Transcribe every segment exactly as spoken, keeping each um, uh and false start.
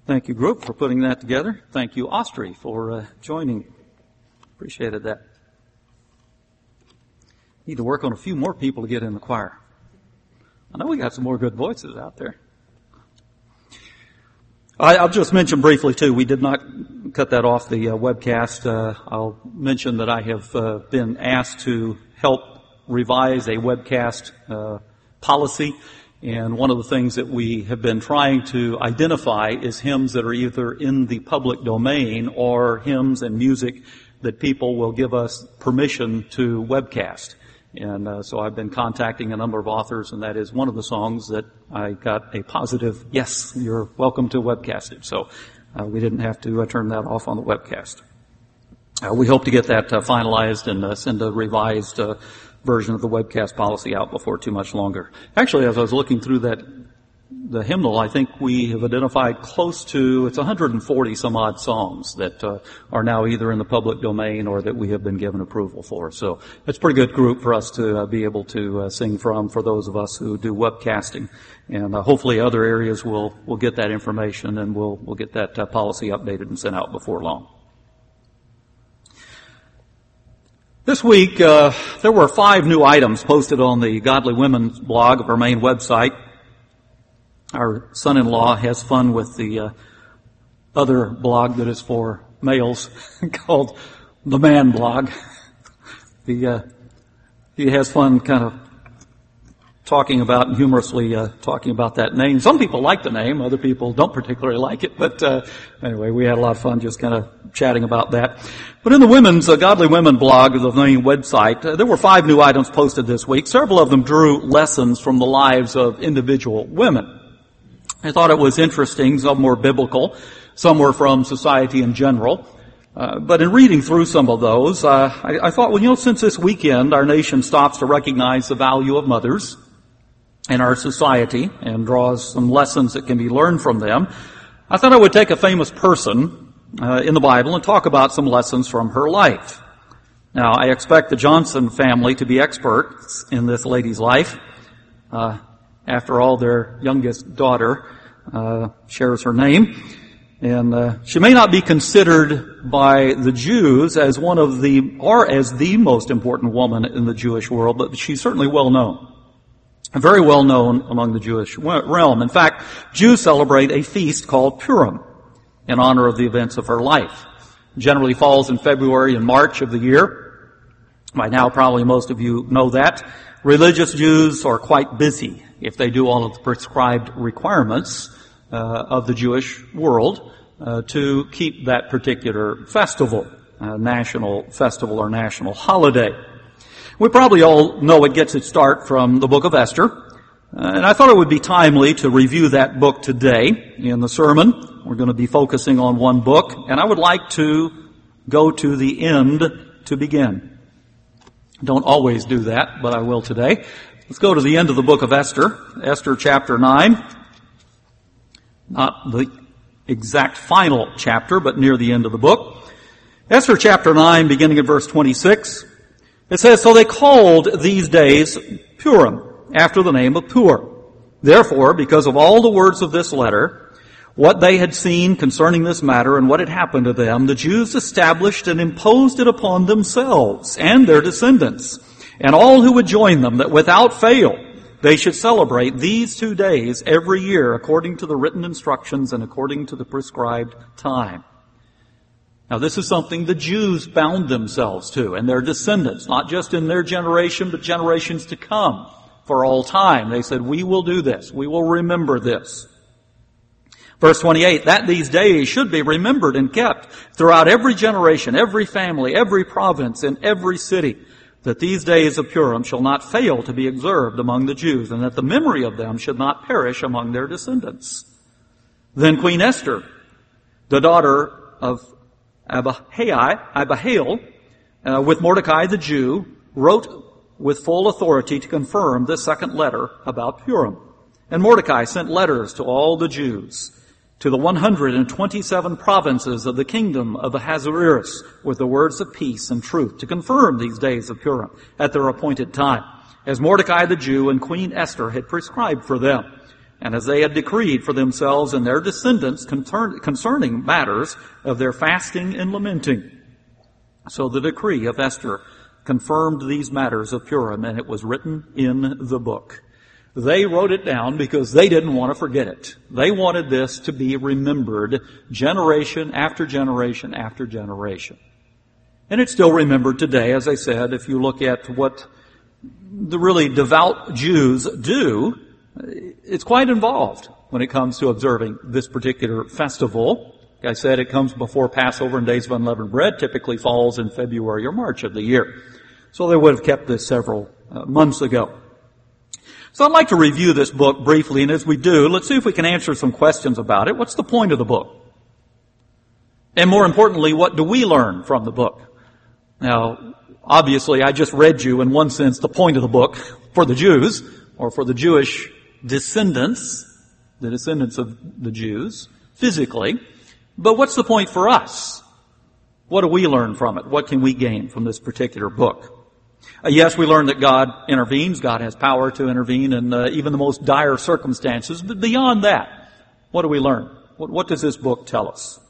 Thank you, group, for putting that together. Thank you, Austri, for uh, joining. Appreciated that. Need to work on a few more people to get in the choir. I know we got some more good voices out there. I, I'll just mention briefly, too, we did not cut that off the uh, webcast. Uh, I'll mention that I have uh, been asked to help revise a webcast uh, policy. And one of the things that we have been trying to identify is hymns that are either in the public domain or hymns and music that people will give us permission to webcast. And uh, so I've been contacting a number of authors, and that is one of the songs that I got a positive, yes, you're welcome to webcast it. So uh, we didn't have to uh, turn that off on the webcast. Uh, we hope to get that uh, finalized and uh, send a revised uh, version of the webcast policy out before too much longer. Actually, as I was looking through that, the hymnal, I think we have identified close to, it's one hundred forty some odd songs that uh, are now either in the public domain or that we have been given approval for. So it's a pretty good group for us to uh, be able to uh, sing from for those of us who do webcasting. And uh, hopefully other areas will, will get that information and we'll, we'll get that uh, policy updated and sent out before long. This week, uh, there were five new items posted on the Godly Women's blog of our main website. Our son-in-law has fun with the uh, other blog that is for males called the Man blog. The, uh, he has fun kind of talking about and humorously uh, talking about that name. Some people like the name, other people don't particularly like it, but uh, anyway, we had a lot of fun just kind of chatting about that. But in the women's uh, Godly Women blog of the main website, uh, there were five new items posted this week. Several of them drew lessons from the lives of individual women. I thought it was interesting. Some were biblical, some were from society in general. Uh, but in reading through some of those, uh, I, I thought, well, you know, since this weekend our nation stops to recognize the value of mothers in our society and draws some lessons that can be learned from them, I thought I would take a famous person uh, in the Bible and talk about some lessons from her life. Now, I expect the Johnson family to be experts in this lady's life. Uh, after all, their youngest daughter uh, shares her name. And uh, she may not be considered by the Jews as one of the, or as the most important woman in the Jewish world, but she's certainly well known. Very well known among the Jewish realm. In fact, Jews celebrate a feast called Purim in honor of the events of her life. It generally falls in February and March of the year. By now, probably most of you know that. Religious Jews are quite busy if they do all of the prescribed requirements uh, of the Jewish world uh, to keep that particular festival, uh, national festival or national holiday. We probably all know it gets its start from the book of Esther, uh, and I thought it would be timely to review that book today in the sermon. We're going to be focusing on one book, and I would like to go to the end to begin. Don't always do that, but I will today. Let's go to the end of the book of Esther, Esther chapter nine. Not the exact final chapter, but near the end of the book. Esther chapter nine, beginning at verse twenty-six. It says, "So they called these days Purim, after the name of Pur. Therefore, because of all the words of this letter, what they had seen concerning this matter and what had happened to them, the Jews established and imposed it upon themselves and their descendants, and all who would join them, that without fail they should celebrate these two days every year according to the written instructions and according to the prescribed time." Now, this is something the Jews bound themselves to, and their descendants, not just in their generation, but generations to come for all time. They said, we will do this. We will remember this. Verse twenty-eight, "That these days should be remembered and kept throughout every generation, every family, every province, and every city, that these days of Purim shall not fail to be observed among the Jews, and that the memory of them should not perish among their descendants. Then Queen Esther, the daughter of Abihail, Abihail uh, with Mordecai the Jew, wrote with full authority to confirm this second letter about Purim. And Mordecai sent letters to all the Jews, to the one hundred twenty-seven provinces of the kingdom of Ahasuerus, with the words of peace and truth, to confirm these days of Purim at their appointed time, as Mordecai the Jew and Queen Esther had prescribed for them. and as they had decreed for themselves and their descendants concerning matters of their fasting and lamenting. So the decree of Esther confirmed these matters of Purim, and it was written in the book. They wrote it down because they didn't want to forget it. They wanted this to be remembered generation after generation after generation. And it's still remembered today, as I said. If you look at what the really devout Jews do, it's quite involved when it comes to observing this particular festival. Like I said, it comes before Passover and Days of Unleavened Bread, typically falls in February or March of the year. So they would have kept this several uh, months ago. So I'd like to review this book briefly, and as we do, let's see if we can answer some questions about it. What's the point of the book? And more importantly, what do we learn from the book? Now, obviously, I just read you, in one sense, the point of the book for the Jews, or for the Jewish descendants, the descendants of the Jews, physically. But what's the point for us? What do we learn from it? What can we gain from this particular book? Uh, yes, we learn that God intervenes. God has power to intervene in uh, even the most dire circumstances. But beyond that, what do we learn? What, what does this book tell us?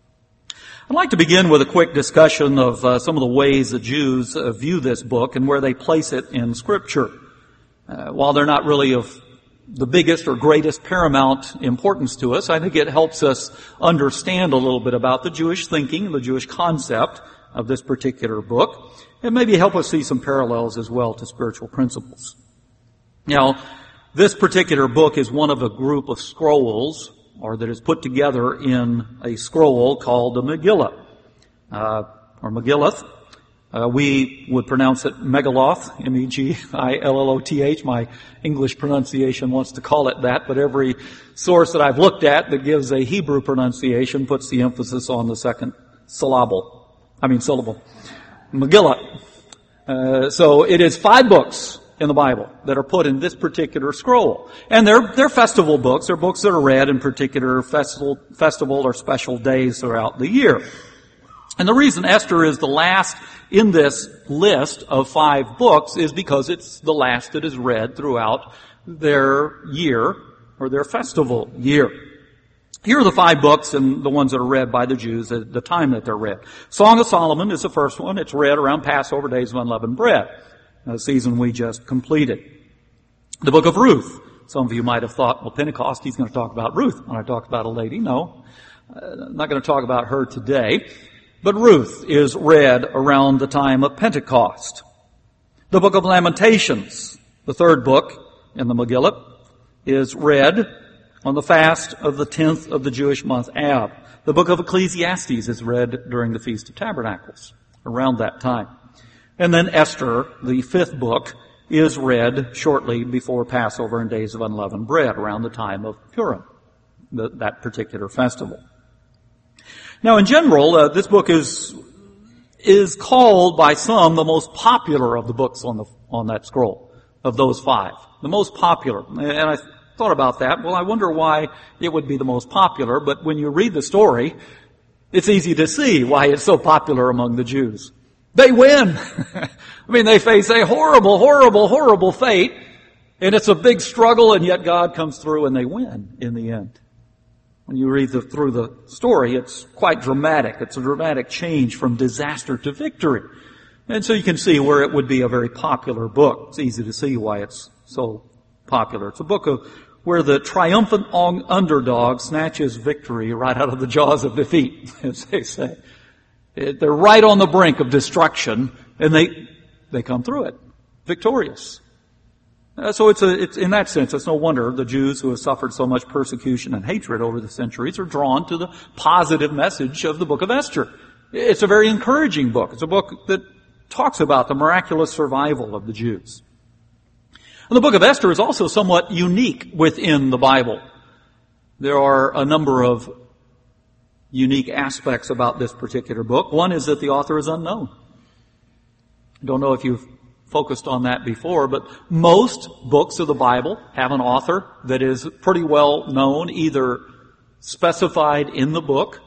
I'd like to begin with a quick discussion of uh, some of the ways the Jews uh, view this book and where they place it in Scripture. Uh, while they're not really of the biggest or greatest paramount importance to us, I think it helps us understand a little bit about the Jewish thinking, the Jewish concept of this particular book, and maybe help us see some parallels as well to spiritual principles. Now, this particular book is one of a group of scrolls, or that is put together in a scroll called the Megillah, uh, or Megillah. Uh, we would pronounce it Megaloth, M E G I L L O T H. My English pronunciation wants to call it that, but every source that I've looked at that gives a Hebrew pronunciation puts the emphasis on the second syllable. I mean syllable. Megillah. Uh, so it is five books in the Bible that are put in this particular scroll. And they're, they're festival books. They're books that are read in particular festival, festival or special days throughout the year. And the reason Esther is the last in this list of five books is because it's the last that is read throughout their year, or their festival year. Here are the five books and the ones that are read by the Jews at the time that they're read. Song of Solomon is the first one. It's read around Passover, Days of Unleavened Bread, a season we just completed. The book of Ruth. Some of you might have thought, well, Pentecost, he's going to talk about Ruth when I talk about a lady. No, I'm not going to talk about her today. But Ruth is read around the time of Pentecost. The book of Lamentations, the third book in the Megillah, is read on the fast of the tenth of the Jewish month Ab. The book of Ecclesiastes is read during the Feast of Tabernacles, around that time. And then Esther, the fifth book, is read shortly before Passover and Days of Unleavened Bread, around the time of Purim, the, that particular festival. Now, in general, uh, this book is is called by some the most popular of the books on the on that scroll, of those five. The most popular. And I thought about that. Well, I wonder why it would be the most popular, but when you read the story, it's easy to see why it's so popular among the Jews. They win. I mean, they face a horrible, horrible, horrible fate, and it's a big struggle, and yet God comes through and they win in the end. When you read the, through the story, it's quite dramatic. It's a dramatic change from disaster to victory. And so you can see where it would be a very popular book. It's easy to see why it's so popular. It's a book of where the triumphant underdog snatches victory right out of the jaws of defeat, as they say. It, they're right on the brink of destruction, and they they come through it, victorious. Uh, so it's a, it's, in that sense, it's no wonder the Jews who have suffered so much persecution and hatred over the centuries are drawn to the positive message of the book of Esther. It's a very encouraging book. It's a book that talks about the miraculous survival of the Jews. And the book of Esther is also somewhat unique within the Bible. There are a number of unique aspects about this particular book. One is that the author is unknown. I don't know if you've focused on that before, but most books of the Bible have an author that is pretty well known, either specified in the book,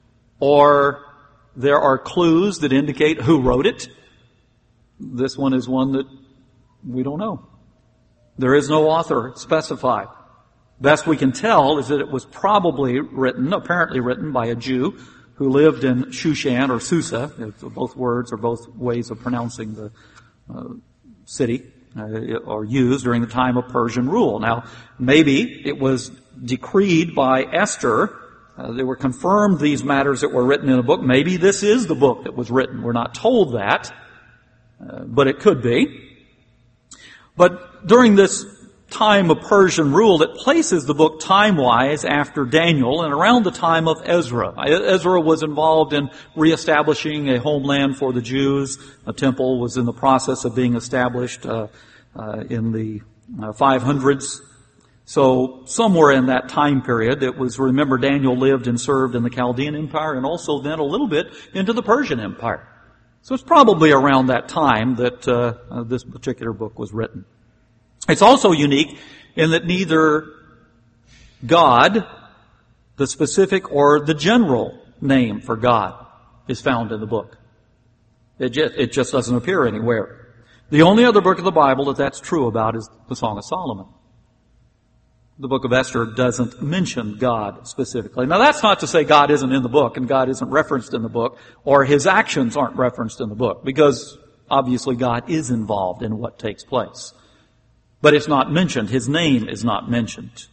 or there are clues that indicate who wrote it. This one is one that we don't know. There is no author specified. Best we can tell is that it was probably written, apparently written by a Jew who lived in Shushan or Susa. Both words are both ways of pronouncing the uh, city, uh, are used during the time of Persian rule. Now, maybe it was decreed by Esther. Uh, they were confirmed, these matters that were written in a book. Maybe this is the book that was written. We're not told that, uh, but it could be. But during this time of Persian rule, it places the book time-wise after Daniel and around the time of Ezra. Ezra was involved in reestablishing a homeland for the Jews. A temple was in the process of being established uh, uh, in the uh, five hundreds. So somewhere in that time period, it was, remember, Daniel lived and served in the Chaldean Empire and also then a little bit into the Persian Empire. So it's probably around that time that uh, uh, this particular book was written. It's also unique in that neither God, the specific, or the general name for God is found in the book. It just, it just doesn't appear anywhere. The only other book of the Bible that that's true about is the Song of Solomon. The book of Esther doesn't mention God specifically. Now that's not to say God isn't in the book and God isn't referenced in the book or His actions aren't referenced in the book, because obviously God is involved in what takes place. But it's not mentioned. His name is not mentioned.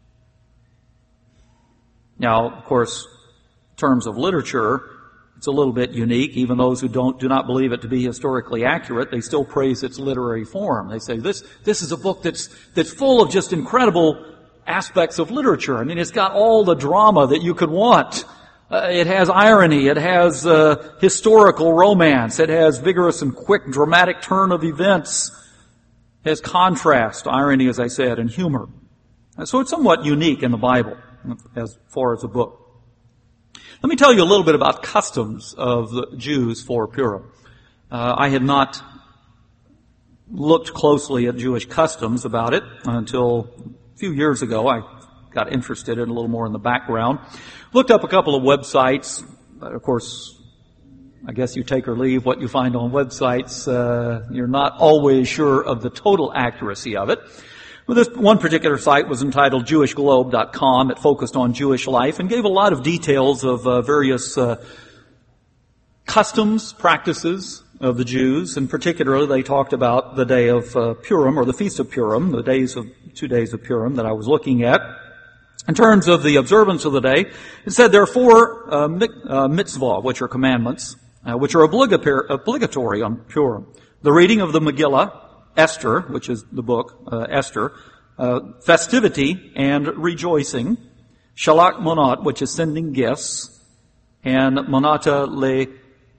Now, of course, in terms of literature, it's a little bit unique. Even those who don't do not believe it to be historically accurate, they still praise its literary form. They say this this is a book that's that's full of just incredible aspects of literature. I mean, it's got all the drama that you could want. Uh, it has irony. It has uh, historical romance. It has vigorous and quick dramatic turn of events. It has contrast, irony, as I said, and humor. And so it's somewhat unique in the Bible as far as a book. Let me tell you a little bit about customs of the Jews for Purim. Uh, I had not looked closely at Jewish customs about it until a few years ago. I got interested in a little more in the background. Looked up a couple of websites. Of course, I guess you take or leave what you find on websites. Uh, you're not always sure of the total accuracy of it. Well, this one particular site was entitled Jewish Globe dot com. It focused on Jewish life and gave a lot of details of uh, various uh, customs, practices of the Jews. In particular, they talked about the day of uh, Purim, or the Feast of Purim, the days of two days of Purim that I was looking at. In terms of the observance of the day, it said there are four uh, uh, mitzvah, which are commandments, uh, which are obligatory on Purim. The reading of the Megillah, Esther, which is the book, uh, Esther, uh, festivity and rejoicing, Shalach Monat, which is sending gifts, and Monata le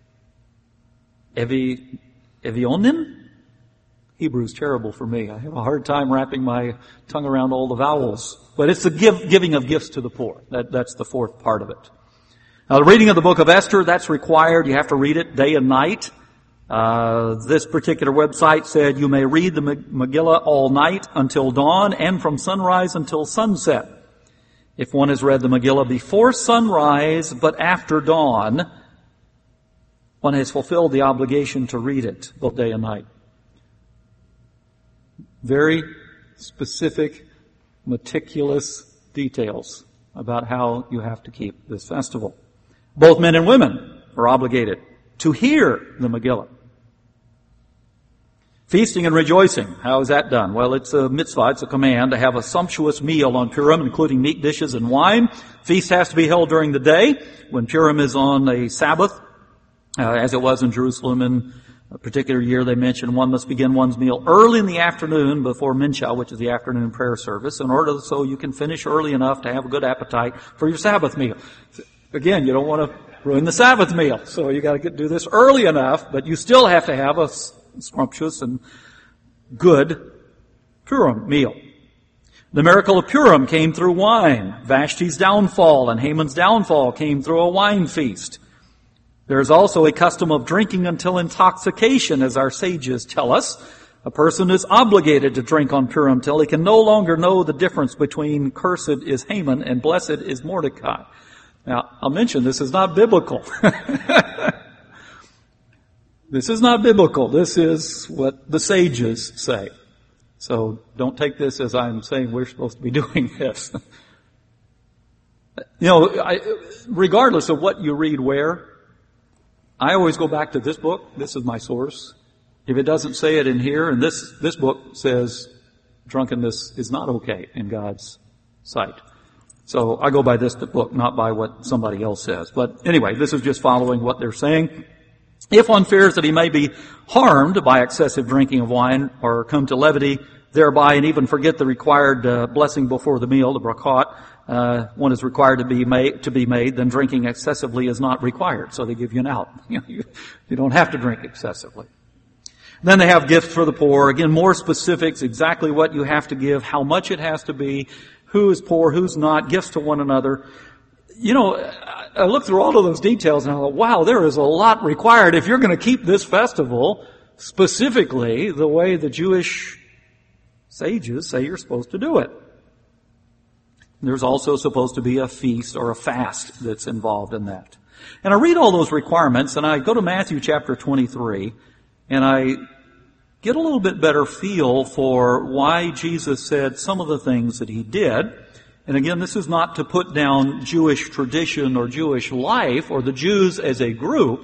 Evi, Evionim? Hebrew's terrible for me. I have a hard time wrapping my tongue around all the vowels. But it's the give, giving of gifts to the poor. That, that's the fourth part of it. Now, the reading of the book of Esther, that's required. You have to read it day and night. Uh, this particular website said you may read the Megillah all night until dawn and from sunrise until sunset. If one has read the Megillah before sunrise but after dawn, one has fulfilled the obligation to read it both day and night. Very specific, meticulous details about how you have to keep this festival. Both men and women are obligated to hear the Megillah. Feasting and rejoicing. How is that done? Well, it's a mitzvah, it's a command to have a sumptuous meal on Purim, including meat dishes and wine. Feast has to be held during the day. When Purim is on a Sabbath, uh, as it was in Jerusalem in a particular year, they mentioned one must begin one's meal early in the afternoon before Mincha, which is the afternoon prayer service, in order so you can finish early enough to have a good appetite for your Sabbath meal. Again, you don't want to ruin the Sabbath meal, so you got to do this early enough, but you still have to have a scrumptious and good Purim meal. The miracle of Purim came through wine. Vashti's downfall and Haman's downfall came through a wine feast. There is also a custom of drinking until intoxication, as our sages tell us. A person is obligated to drink on Purim till he can no longer know the difference between cursed is Haman and blessed is Mordecai. Now, I'll mention this is not biblical. This is not biblical. This is what the sages say. So don't take this as I'm saying we're supposed to be doing this. You know, I, regardless of what you read where, I always go back to this book. This is my source. If it doesn't say it in here, and this, this book says drunkenness is not okay in God's sight. So I go by this book, not by what somebody else says. But anyway, this is just following what they're saying. If one fears that he may be harmed by excessive drinking of wine or come to levity thereby and even forget the required uh, blessing before the meal, the brachot, uh, one is required to be made, to be made, then drinking excessively is not required. So they give you an out. You know, you, you don't have to drink excessively. Then they have gifts for the poor. Again, more specifics, exactly what you have to give, how much it has to be, who is poor, who's not, gifts to one another. You know, I looked through all of those details and I thought, wow, there is a lot required if you're going to keep this festival specifically the way the Jewish sages say you're supposed to do it. There's also supposed to be a feast or a fast that's involved in that. And I read all those requirements and I go to Matthew chapter twenty-three and I get a little bit better feel for why Jesus said some of the things that he did. And again, this is not to put down Jewish tradition or Jewish life or the Jews as a group,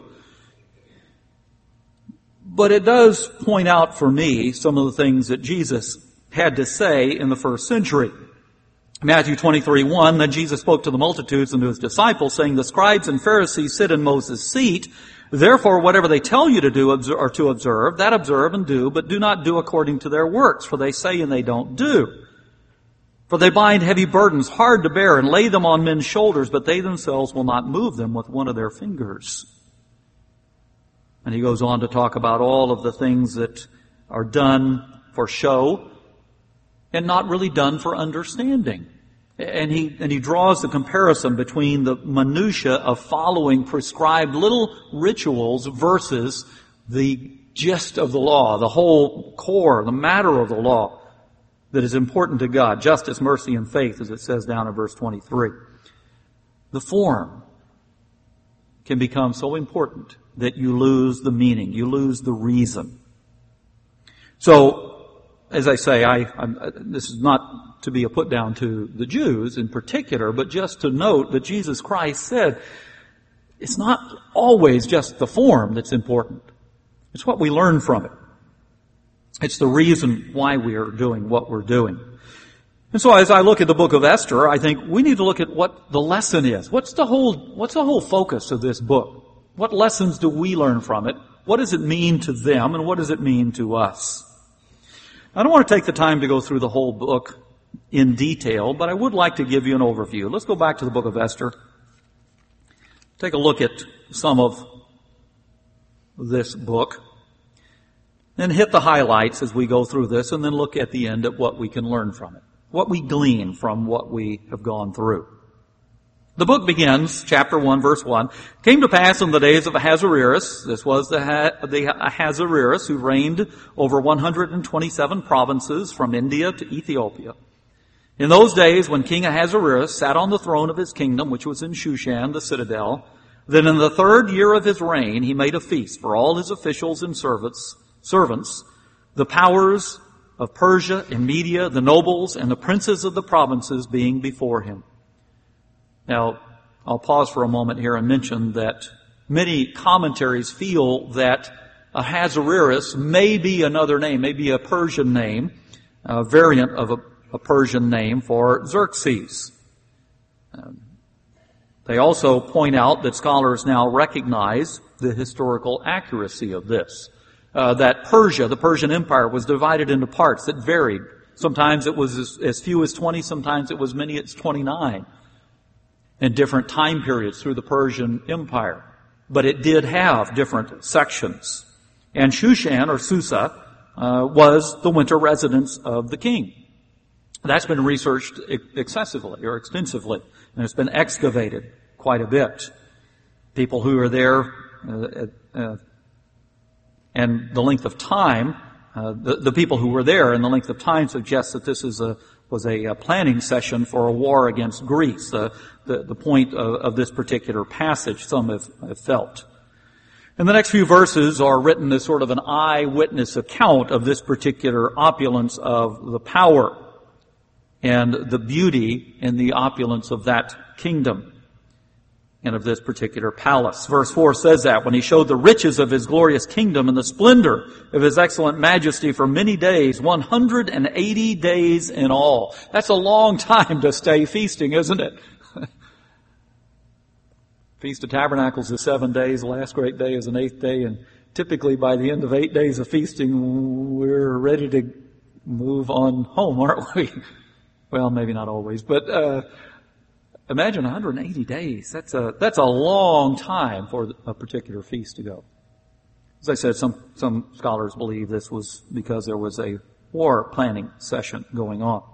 but it does point out for me some of the things that Jesus had to say in the first century. Matthew twenty-three one, then Jesus spoke to the multitudes and to his disciples, saying, the scribes and Pharisees sit in Moses' seat. Therefore, whatever they tell you to do or to observe, that observe and do, but do not do according to their works, for they say and they don't do. For they bind heavy burdens hard to bear and lay them on men's shoulders, but they themselves will not move them with one of their fingers. And he goes on to talk about all of the things that are done for show and not really done for understanding. And he, and he draws the comparison between the minutia of following prescribed little rituals versus the gist of the law, the whole core, the matter of the law that is important to God. Justice, mercy, and faith, as it says down in verse twenty-three. The form can become so important that you lose the meaning, you lose the reason. So, as I say, I, I'm, this is not to be a put down to the Jews in particular, but just to note that Jesus Christ said it's not always just the form that's important. It's what we learn from it. It's the reason why we are doing what we're doing. And so as I look at the book of Esther, I think we need to look at what the lesson is. What's the whole, what's the whole focus of this book? What lessons do we learn from it? What does it mean to them and what does it mean to us? I don't want to take the time to go through the whole book in detail, but I would like to give you an overview. Let's go back to the book of Esther. Take a look at some of this book. Then hit the highlights as we go through this, and then look at the end at what we can learn from it, what we glean from what we have gone through. The book begins, chapter one, verse one, came to pass in the days of Ahasuerus, this was the, ha- the Ahasuerus who reigned over one hundred twenty-seven provinces from India to Ethiopia. In those days when King Ahasuerus sat on the throne of his kingdom, which was in Shushan, the citadel, then in the third year of his reign he made a feast for all his officials and servants, servants, the powers of Persia and Media, the nobles, and the princes of the provinces being before him. Now, I'll pause for a moment here and mention that many commentaries feel that Ahasuerus may be another name, may be a Persian name, a variant of a, a Persian name for Xerxes. Um, they also point out that scholars now recognize the historical accuracy of this. Uh, that Persia, the Persian Empire, was divided into parts that varied. Sometimes it was as, as few as twenty, sometimes it was many as twenty-nine in different time periods through the Persian Empire. But it did have different sections. And Shushan, or Susa, uh, was the winter residence of the king. That's been researched excessively or extensively, and it's been excavated quite a bit. People who are there, uh, uh, and the length of time, uh, the, the people who were there and the length of time suggests that this is a, was a, a planning session for a war against Greece, uh, the, the point of, of this particular passage, some have, have felt. And the next few verses are written as sort of an eyewitness account of this particular opulence of the power and the beauty and the opulence of that kingdom and of this particular palace. Verse four says that when he showed the riches of his glorious kingdom and the splendor of his excellent majesty for many days, one hundred eighty days in all. That's a long time to stay feasting, isn't it? Feast of Tabernacles is seven days, the last great day is an eighth day, and typically by the end of eight days of feasting, we're ready to move on home, aren't we? Well, maybe not always, but uh imagine one hundred eighty days. That's a that's a long time for a particular feast to go. As I said, some some scholars believe this was because there was a war planning session going on.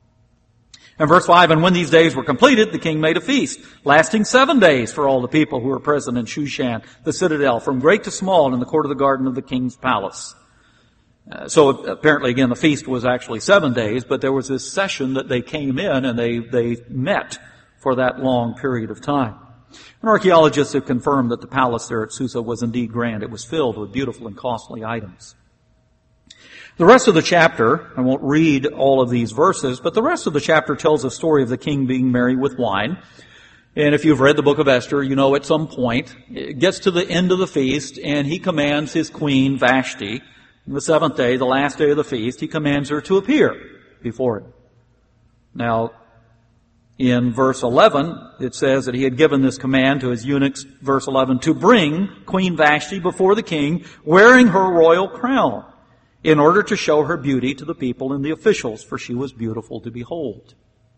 And verse five, and when these days were completed, the king made a feast, lasting seven days for all the people who were present in Shushan, the citadel, from great to small, in the court of the garden of the king's palace. Uh, so apparently, again, the feast was actually seven days, but there was this session that they came in and they, they met for that long period of time. And archaeologists have confirmed that the palace there at Susa was indeed grand. It was filled with beautiful and costly items. The rest of the chapter, I won't read all of these verses, but the rest of the chapter tells the story of the king being merry with wine. And if you've read the book of Esther, you know at some point, it gets to the end of the feast, and he commands his queen, Vashti, on the seventh day, the last day of the feast, he commands her to appear before him. Now, in verse eleven, it says that he had given this command to his eunuchs, verse eleven, to bring Queen Vashti before the king, wearing her royal crown, in order to show her beauty to the people and the officials, for she was beautiful to behold.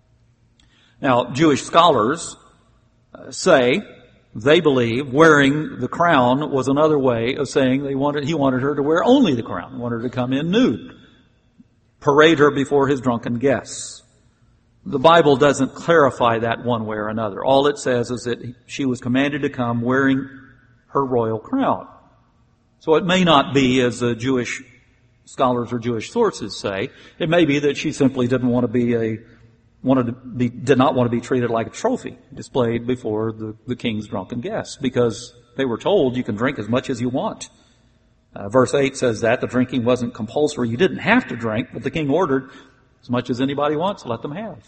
Now, Jewish scholars say, they believe, wearing the crown was another way of saying they wanted, he wanted her to wear only the crown, wanted her to come in nude, parade her before his drunken guests. The Bible doesn't clarify that one way or another. All it says is that she was commanded to come wearing her royal crown. So it may not be, as the Jewish scholars or Jewish sources say, it may be that she simply didn't want to be a, wanted to be, did not want to be treated like a trophy displayed before the, the king's drunken guests, because they were told you can drink as much as you want. Uh, verse eight says that the drinking wasn't compulsory. You didn't have to drink, but the king ordered as much as anybody wants, let them have.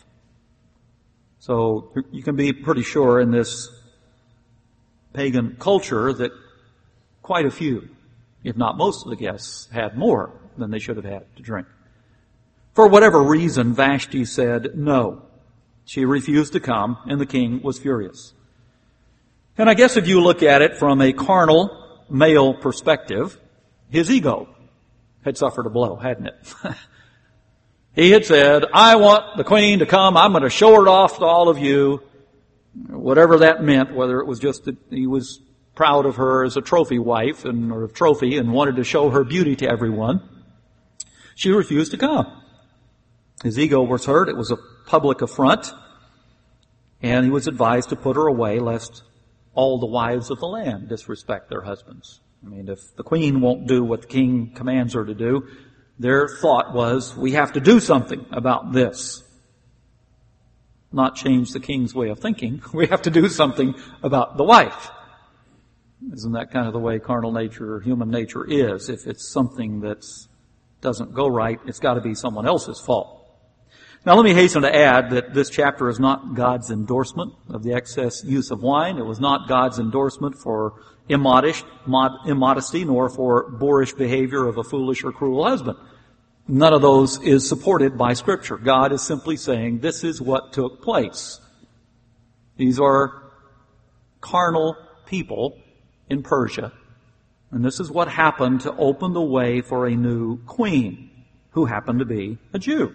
So you can be pretty sure in this pagan culture that quite a few, if not most of the guests, had more than they should have had to drink. For whatever reason, Vashti said no. She refused to come, and the king was furious. And I guess if you look at it from a carnal, male perspective, his ego had suffered a blow, hadn't it? He had said, I want the queen to come, I'm going to show her off to all of you. Whatever that meant, whether it was just that he was proud of her as a trophy wife and or a trophy and wanted to show her beauty to everyone, she refused to come. His ego was hurt. It was a public affront. And he was advised to put her away lest all the wives of the land disrespect their husbands. I mean, if the queen won't do what the king commands her to do, their thought was, we have to do something about this. Not change the king's way of thinking. We have to do something about the wife. Isn't that kind of the way carnal nature or human nature is? If it's something that doesn't go right, it's got to be someone else's fault. Now let me hasten to add that this chapter is not God's endorsement of the excess use of wine. It was not God's endorsement for immodest, mod, immodesty, nor for boorish behavior of a foolish or cruel husband. None of those is supported by Scripture. God is simply saying this is what took place. These are carnal people in Persia, and this is what happened to open the way for a new queen, who happened to be a Jew.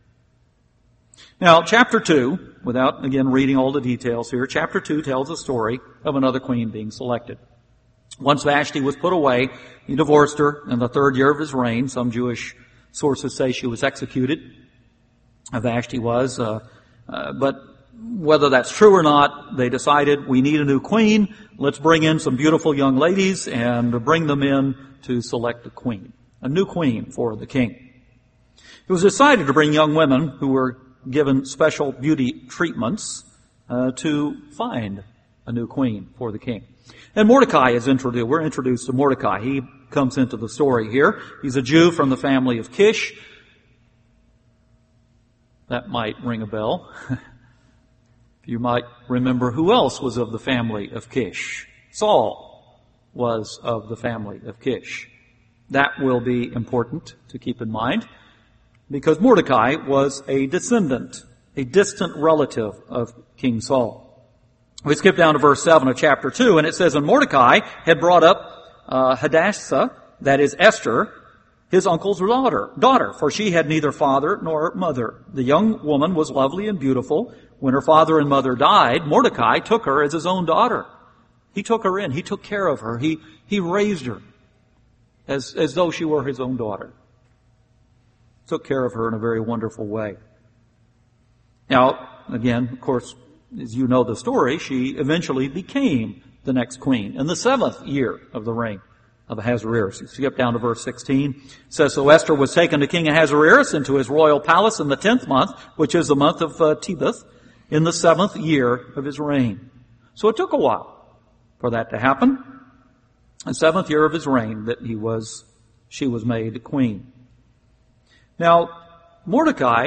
Now, chapter two, without, again, reading all the details here, chapter two tells the story of another queen being selected. Once Vashti was put away, he divorced her in the third year of his reign. Some Jewish sources say she was executed. Vashti was, uh, uh, but whether that's true or not, they decided we need a new queen. Let's bring in some beautiful young ladies and bring them in to select a queen, a new queen for the king. It was decided to bring young women who were given special beauty treatments uh, to find a new queen for the king. And Mordecai is introduced. We're introduced to Mordecai. He comes into the story here. He's a Jew from the family of Kish. That might ring a bell. You might remember who else was of the family of Kish. Saul was of the family of Kish. That will be important to keep in mind because Mordecai was a descendant, a distant relative of King Saul. We skip down to verse seven of chapter two, and it says, And Mordecai had brought up uh, Hadassah, that is Esther, his uncle's daughter, daughter, for she had neither father nor mother. The young woman was lovely and beautiful. When her father and mother died, Mordecai took her as his own daughter. He took her in. He took care of her. He, he raised her as, as though she were his own daughter. Took care of her in a very wonderful way. Now, again, of course, as you know the story, she eventually became the next queen in the seventh year of the reign of Ahasuerus. You skip down to verse sixteen. It says, So Esther was taken to King Ahasuerus into his royal palace in the tenth month, which is the month of uh, Tebeth, in the seventh year of his reign. So it took a while for that to happen. The seventh year of his reign that he was, she was made queen. Now, Mordecai,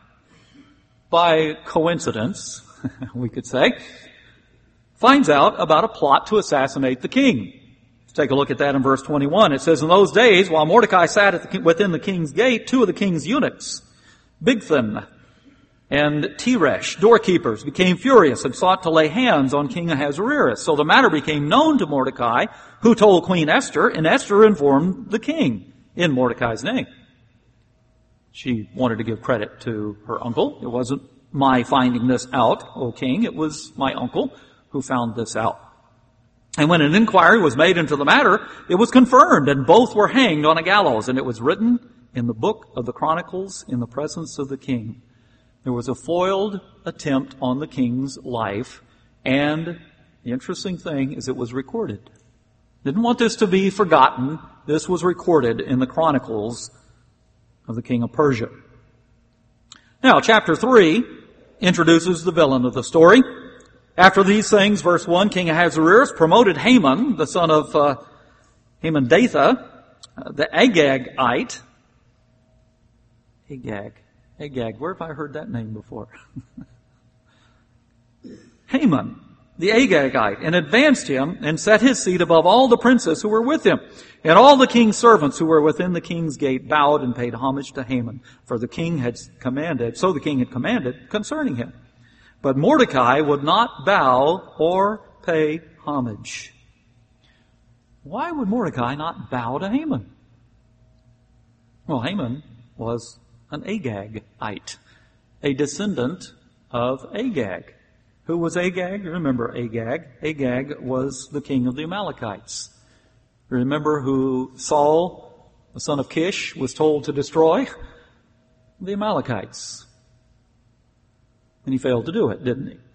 by coincidence, we could say, finds out about a plot to assassinate the king. Let's take a look at that in verse twenty-one. It says, In those days, while Mordecai sat at the, within the king's gate, two of the king's eunuchs, Bigthan and Teresh, doorkeepers, became furious and sought to lay hands on King Ahasuerus. So the matter became known to Mordecai, who told Queen Esther, and Esther informed the king in Mordecai's name. She wanted to give credit to her uncle. It wasn't my finding this out, O king. It was my uncle who found this out. And when an inquiry was made into the matter, it was confirmed, and both were hanged on a gallows, and it was written in the book of the Chronicles in the presence of the king. There was a foiled attempt on the king's life, and the interesting thing is it was recorded. Didn't want this to be forgotten. This was recorded in the Chronicles of the king of Persia. Now, chapter three introduces the villain of the story. After these things, verse one, King Ahasuerus promoted Haman, the son of uh, Hammedatha, uh, the Agagite. Agag. Agag. Where have I heard that name before? Haman, the Agagite, and advanced him and set his seat above all the princes who were with him. And all the king's servants who were within the king's gate bowed and paid homage to Haman, for the king had commanded, so the king had commanded concerning him. But Mordecai would not bow or pay homage. Why would Mordecai not bow to Haman? Well, Haman was an Agagite, a descendant of Agag. Who was Agag? Remember Agag. Agag was the king of the Amalekites. Remember who Saul, the son of Kish, was told to destroy? The Amalekites. And he failed to do it, didn't he?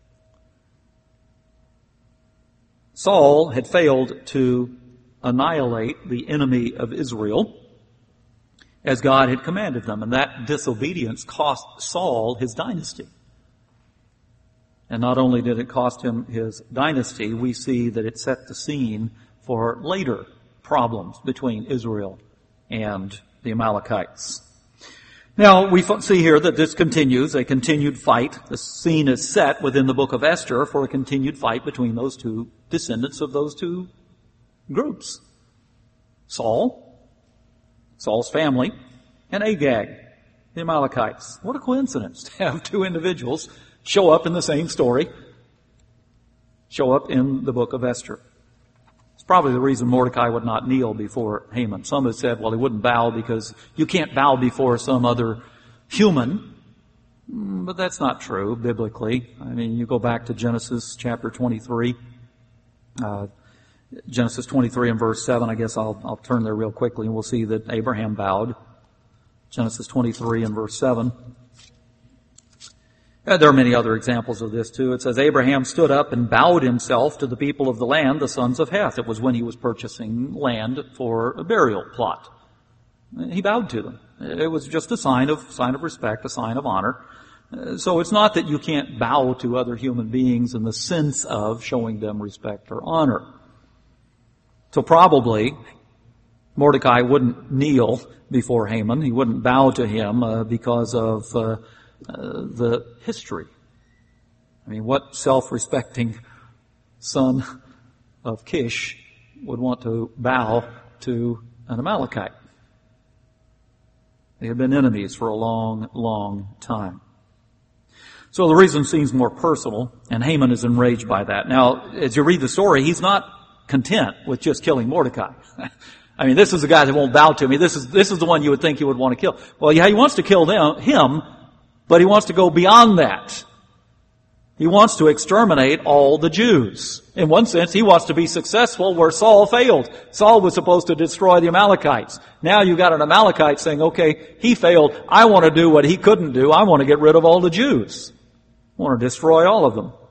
Saul had failed to annihilate the enemy of Israel as God had commanded them, and that disobedience cost Saul his dynasty. And not only did it cost him his dynasty, we see that it set the scene for later problems between Israel and the Amalekites. Now, we see here that this continues, a continued fight. The scene is set within the book of Esther for a continued fight between those two descendants of those two groups. Saul, Saul's family, and Agag, the Amalekites. What a coincidence to have two individuals show up in the same story, show up in the book of Esther. It's probably the reason Mordecai would not kneel before Haman. Some have said, well, he wouldn't bow because you can't bow before some other human. But that's not true biblically. I mean, you go back to Genesis chapter twenty-three. Uh, Genesis twenty-three and verse seven. I guess I'll, I'll turn there real quickly and we'll see that Abraham bowed. Genesis twenty-three and verse seven. Uh, there are many other examples of this too. It says, Abraham stood up and bowed himself to the people of the land, the sons of Heth. It was when he was purchasing land for a burial plot. He bowed to them. It was just a sign of, sign of respect, a sign of honor. Uh, so it's not that you can't bow to other human beings in the sense of showing them respect or honor. So probably Mordecai wouldn't kneel before Haman. He wouldn't bow to him uh, because of uh, uh, the history. I mean, what self-respecting son of Kish would want to bow to an Amalekite? They had been enemies for a long, long time. So the reason seems more personal, and Haman is enraged by that. Now, as you read the story, he's not content with just killing Mordecai. I mean, this is the guy that won't bow to me. This is this is the one you would think he would want to kill. Well, yeah, he wants to kill them, him, but he wants to go beyond that. He wants to exterminate all the Jews. In one sense, he wants to be successful where Saul failed. Saul was supposed to destroy the Amalekites. Now you've got an Amalekite saying, okay, he failed. I want to do what he couldn't do. I want to get rid of all the Jews. I want to destroy all of them.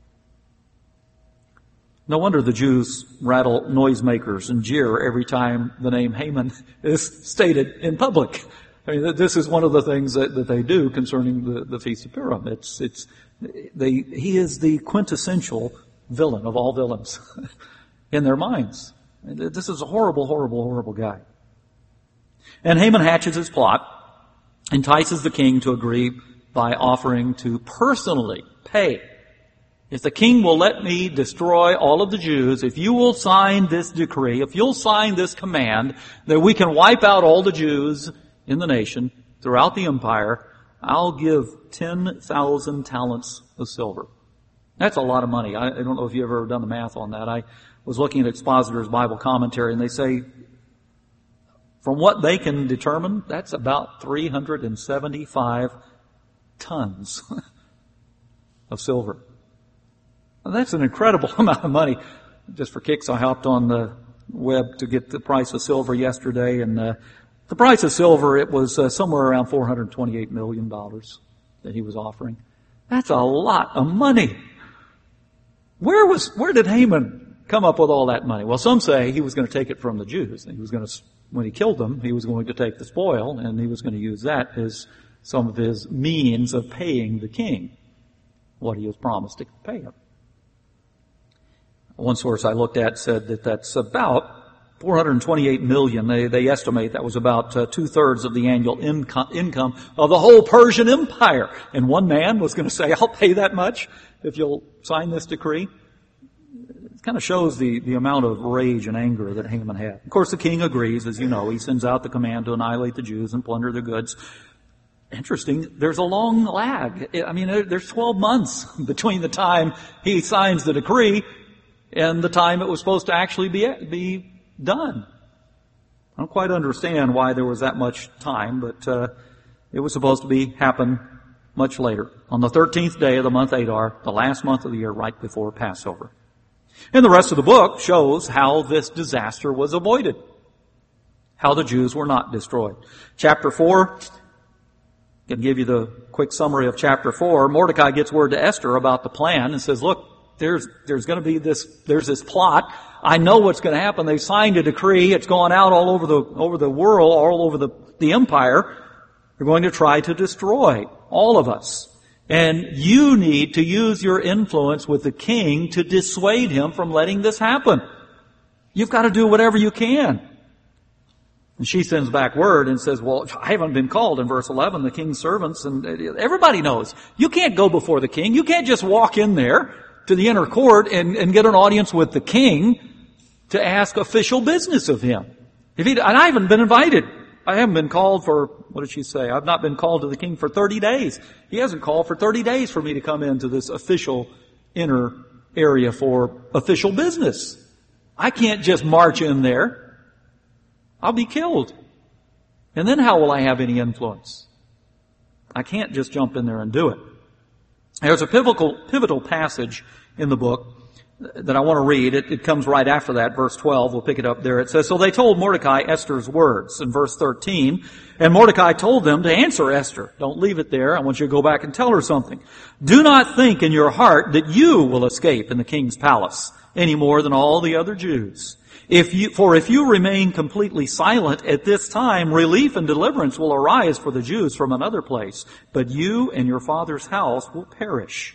No wonder the Jews rattle noisemakers and jeer every time the name Haman is stated in public. I mean, this is one of the things that, that they do concerning the, the Feast of Purim. It's, it's, they, he is the quintessential villain of all villains in their minds. This is a horrible, horrible, horrible guy. And Haman hatches his plot, entices the king to agree by offering to personally pay. If the king will let me destroy all of the Jews, if you will sign this decree, if you'll sign this command that we can wipe out all the Jews in the nation, throughout the empire, I'll give ten thousand talents of silver. That's a lot of money. I, I don't know if you've ever done the math on that. I was looking at Expositor's Bible Commentary, and they say, from what they can determine, that's about three hundred seventy-five tons of silver. Now, that's an incredible amount of money. Just for kicks, I hopped on the web to get the price of silver yesterday, and uh, the price of silver, it was uh, somewhere around four hundred twenty-eight million dollars that he was offering. That's a lot of money. Where was, where did Haman come up with all that money? Well, some say he was going to take it from the Jews. He was going to, when he killed them, he was going to take the spoil, and he was going to use that as some of his means of paying the king what he was promised to pay him. One source I looked at said that that's about four hundred twenty-eight million. They, they estimate that was about uh, two-thirds of the annual income, income of the whole Persian Empire. And one man was going to say, I'll pay that much if you'll sign this decree. It kind of shows the, the amount of rage and anger that Haman had. Of course, the king agrees, as you know. He sends out the command to annihilate the Jews and plunder their goods. Interesting, there's a long lag. I mean, there's twelve months between the time he signs the decree and the time it was supposed to actually be, be done. I don't quite understand why there was that much time, but uh, it was supposed to be happen much later, on the thirteenth day of the month Adar, the last month of the year, right before Passover. And the rest of the book shows how this disaster was avoided, how the Jews were not destroyed. Chapter four, I can give you the quick summary of chapter four. Mordecai gets word to Esther about the plan and says, look, there's there's going to be this, there's this plot. I know what's going to happen. They've signed a decree. It's gone out all over the over the world, all over the, the empire. They're going to try to destroy all of us. And you need to use your influence with the king to dissuade him from letting this happen. You've got to do whatever you can. And she sends back word and says, well, I haven't been called in verse eleven, the king's servants, and everybody knows. You can't go before the king. You can't just walk in there to the inner court and, and get an audience with the king to ask official business of him. If he, and I haven't been invited. I haven't been called for, what did she say? I've not been called to the king for thirty days. He hasn't called for thirty days for me to come into this official inner area for official business. I can't just march in there. I'll be killed. And then how will I have any influence? I can't just jump in there and do it. There's a pivotal, pivotal passage in the book that I want to read. It, it comes right after that, verse twelve. We'll pick it up there. It says, "So they told Mordecai Esther's words." In verse thirteen, "And Mordecai told them to answer Esther." Don't leave it there. I want you to go back and tell her something. "Do not think in your heart that you will escape in the king's palace any more than all the other Jews. If you, for if you remain completely silent at this time, relief and deliverance will arise for the Jews from another place, but you and your father's house will perish."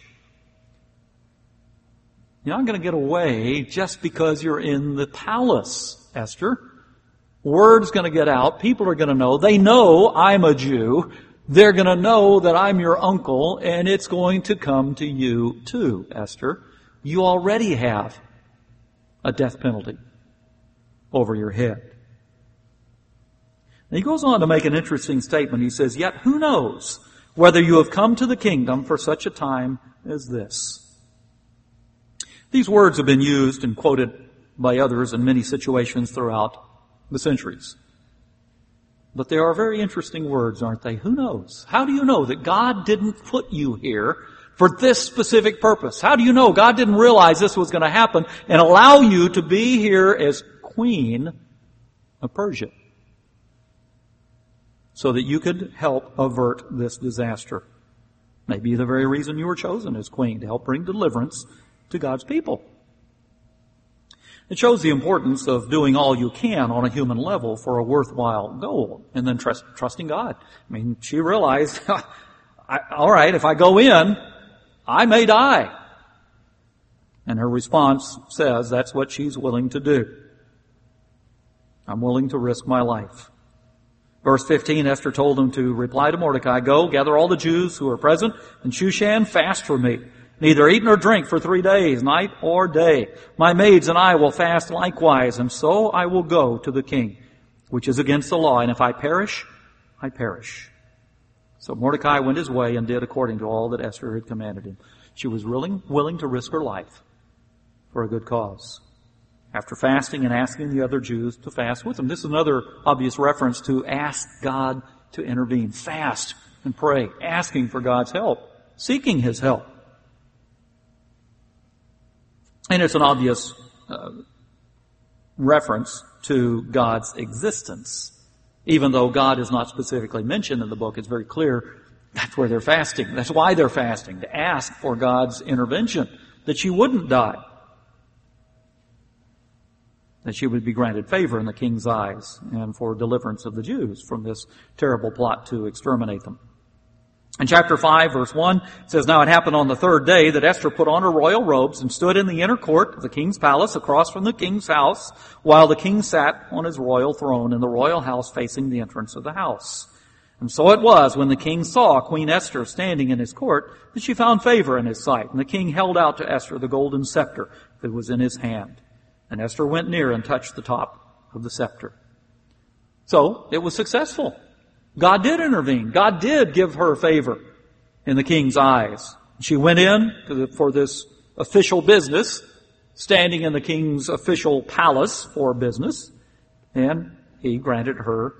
You're not going to get away just because you're in the palace, Esther. Word's going to get out. People are going to know. They know I'm a Jew. They're going to know that I'm your uncle, and it's going to come to you too, Esther. You already have a death penalty over your head. And he goes on to make an interesting statement. He says, "Yet who knows whether you have come to the kingdom for such a time as this?" These words have been used and quoted by others in many situations throughout the centuries. But they are very interesting words, aren't they? Who knows? How do you know that God didn't put you here for this specific purpose? How do you know God didn't realize this was going to happen and allow you to be here as Queen of Persia so that you could help avert this disaster? Maybe the very reason you were chosen as Queen, to help bring deliverance to God's people. It shows the importance of doing all you can on a human level for a worthwhile goal, and then trust, trusting God. I mean, she realized, I, all right, if I go in, I may die. And her response says that's what she's willing to do. I'm willing to risk my life. Verse fifteen, Esther told him to reply to Mordecai, "Go, gather all the Jews who are present in Shushan, fast for me. Neither eat nor drink for three days, night or day. My maids and I will fast likewise, and so I will go to the king, which is against the law. And if I perish, I perish." So Mordecai went his way and did according to all that Esther had commanded him. She was willing, willing to risk her life for a good cause. After fasting and asking the other Jews to fast with him. This is another obvious reference to ask God to intervene. Fast and pray, asking for God's help, seeking His help. And it's an obvious uh, reference to God's existence. Even though God is not specifically mentioned in the book, it's very clear that's where they're fasting. That's why they're fasting, to ask for God's intervention, that she wouldn't die, that she would be granted favor in the king's eyes, and for deliverance of the Jews from this terrible plot to exterminate them. In chapter five, verse one, it says, "Now it happened on the third day that Esther put on her royal robes and stood in the inner court of the king's palace across from the king's house, while the king sat on his royal throne in the royal house facing the entrance of the house. And so it was, when the king saw Queen Esther standing in his court, that she found favor in his sight. And the king held out to Esther the golden scepter that was in his hand. And Esther went near and touched the top of the scepter." So it was successful. God did intervene. God did give her favor in the king's eyes. She went in to the, for this official business, standing in the king's official palace for business, and he granted her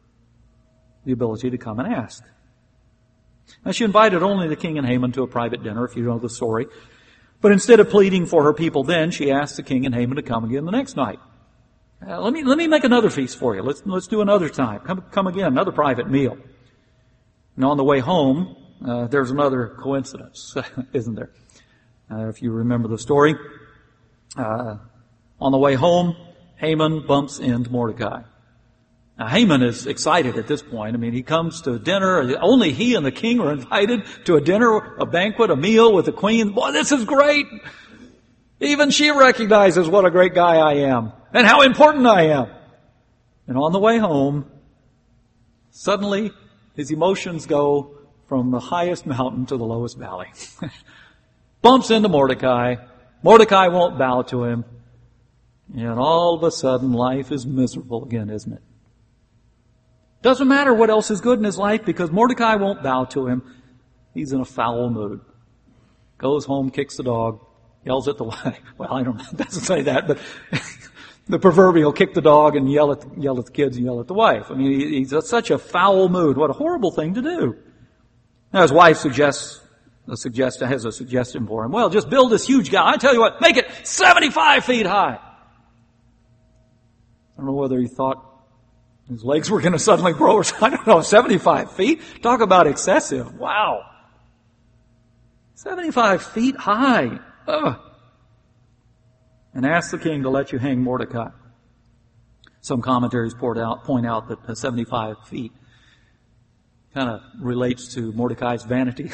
the ability to come and ask. Now, she invited only the king and Haman to a private dinner, if you know the story. But instead of pleading for her people then, she asked the king and Haman to come again the next night. Uh, let me let me make another feast for you. Let's let's do another time. Come come again, another private meal. And on the way home, uh, there's another coincidence, isn't there? Uh, if you remember the story, uh, on the way home, Haman bumps into Mordecai. Now, Haman is excited at this point. I mean, he comes to dinner. Only he and the king are invited to a dinner, a banquet, a meal with the queen. Boy, this is great. Even she recognizes what a great guy I am and how important I am. And on the way home, suddenly his emotions go from the highest mountain to the lowest valley. Bumps into Mordecai. Mordecai won't bow to him. And all of a sudden, life is miserable again, isn't it? Doesn't matter what else is good in his life, because Mordecai won't bow to him. He's in a foul mood. Goes home, kicks the dog, yells at the wife. Well, I don't know, it doesn't say that, but the proverbial kick the dog and yell at, yell at the kids and yell at the wife. I mean, he's in such a foul mood. What a horrible thing to do. Now, his wife suggests a suggestion, has a suggestion for him. Well, just build this huge gallows. I tell you what, make it seventy-five feet high. I don't know whether he thought his legs were going to suddenly grow or I don't know, seventy-five feet? Talk about excessive. Wow. seventy-five feet high. Ugh. And ask the king to let you hang Mordecai. Some commentaries poured out, point out that seventy-five feet kind of relates to Mordecai's vanity.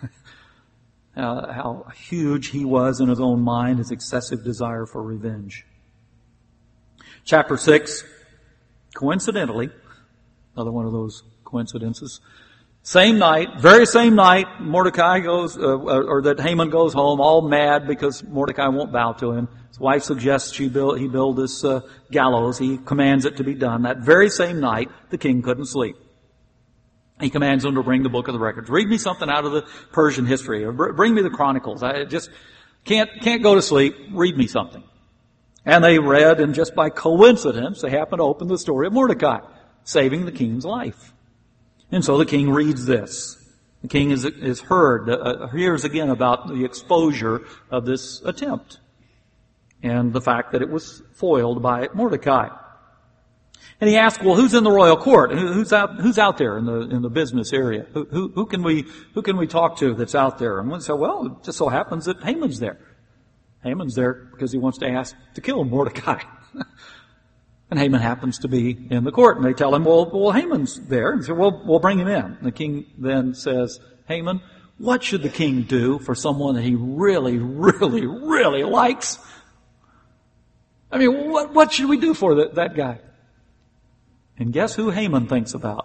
uh, how huge he was in his own mind, his excessive desire for revenge. Chapter six, coincidentally, another one of those coincidences, same night, very same night, Mordecai goes, uh, or that Haman goes home all mad because Mordecai won't bow to him. His wife suggests she build, he build this uh, gallows. He commands it to be done. That very same night, the king couldn't sleep. He commands them to bring the book of the records. Read me something out of the Persian history, or bring me the Chronicles. I just can't can't go to sleep. Read me something. And they read, and just by coincidence, they happened to open the story of Mordecai, saving the king's life. And so the king reads this. The king is, is heard, uh, hears again about the exposure of this attempt and the fact that it was foiled by Mordecai. And he asks, well, who's in the royal court? Who's out, who's out there in the, in the business area? Who, who, who can we, who can we talk to that's out there? And we say, well, it just so happens that Haman's there. Haman's there because he wants to ask to kill Mordecai. And Haman happens to be in the court. And they tell him, well, well, Haman's there. And they say, well, we'll bring him in. And the king then says, Haman, what should the king do for someone that he really, really, really likes? I mean, what, what should we do for that, that guy? And guess who Haman thinks about?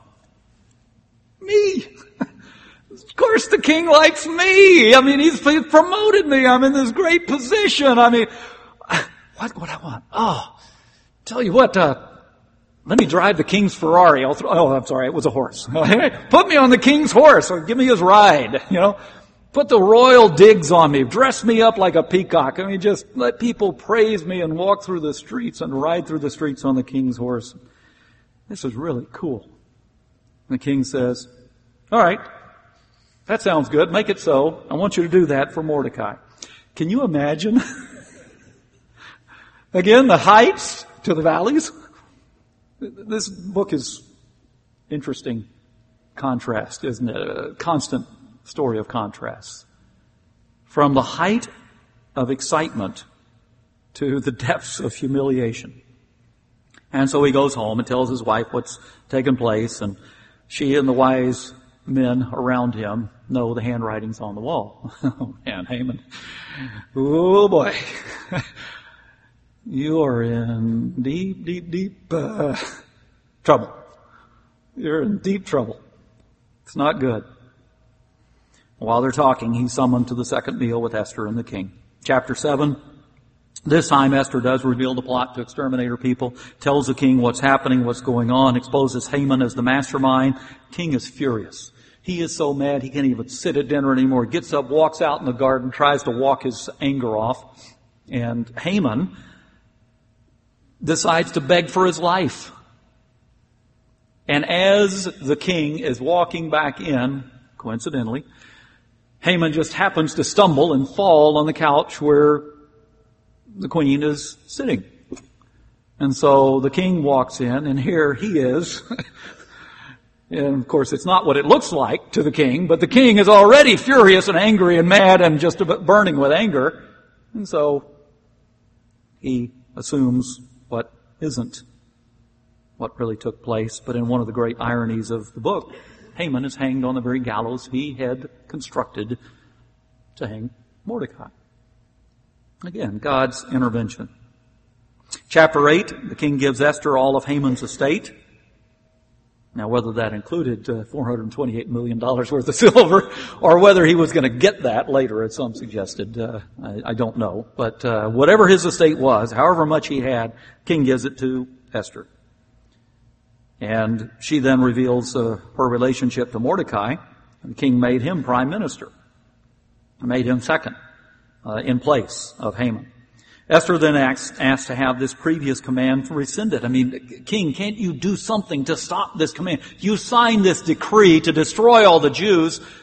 Me! Of course the king likes me! I mean, he's, he's promoted me. I'm in this great position. I mean, what would I want? Oh, tell you what, uh, let me drive the king's Ferrari. I'll throw, oh, I'm sorry, it was a horse. Put me on the king's horse or give me his ride, you know. Put the royal digs on me. Dress me up like a peacock. I mean, just let people praise me and walk through the streets and ride through the streets on the king's horse. This is really cool. And the king says, all right, that sounds good. Make it so. I want you to do that for Mordecai. Can you imagine? Again, the heights to the valleys. This book is interesting contrast, isn't it? A constant story of contrasts. From the height of excitement to the depths of humiliation. And so he goes home and tells his wife what's taken place, and she and the wise men around him know the handwriting's on the wall. Oh man, Haman. Oh boy. You are in deep, deep, deep uh, trouble. You're in deep trouble. It's not good. While they're talking, he's summoned to the second meal with Esther and the king. Chapter seven. This time Esther does reveal the plot to exterminate her people, tells the king what's happening, what's going on, exposes Haman as the mastermind. King is furious. He is so mad he can't even sit at dinner anymore. He gets up, walks out in the garden, tries to walk his anger off. And Haman decides to beg for his life. And as the king is walking back in, coincidentally, Haman just happens to stumble and fall on the couch where the queen is sitting. And so the king walks in, and here he is. And of course, it's not what it looks like to the king, but the king is already furious and angry and mad and just about burning with anger. And so he assumes what isn't what really took place. But in one of the great ironies of the book, Haman is hanged on the very gallows he had constructed to hang Mordecai. Again, God's intervention. Chapter eight, the king gives Esther all of Haman's estate. Now, whether that included uh, four hundred twenty-eight million dollars worth of silver, or whether he was going to get that later, as some suggested, uh, I, I don't know. But uh, whatever his estate was, however much he had, king gives it to Esther. And she then reveals uh, her relationship to Mordecai. And the king made him prime minister. Made him second uh, in place of Haman. Esther then asked, asked to have this previous command rescinded. I mean, king, can't you do something to stop this command? You signed this decree to destroy all the Jews.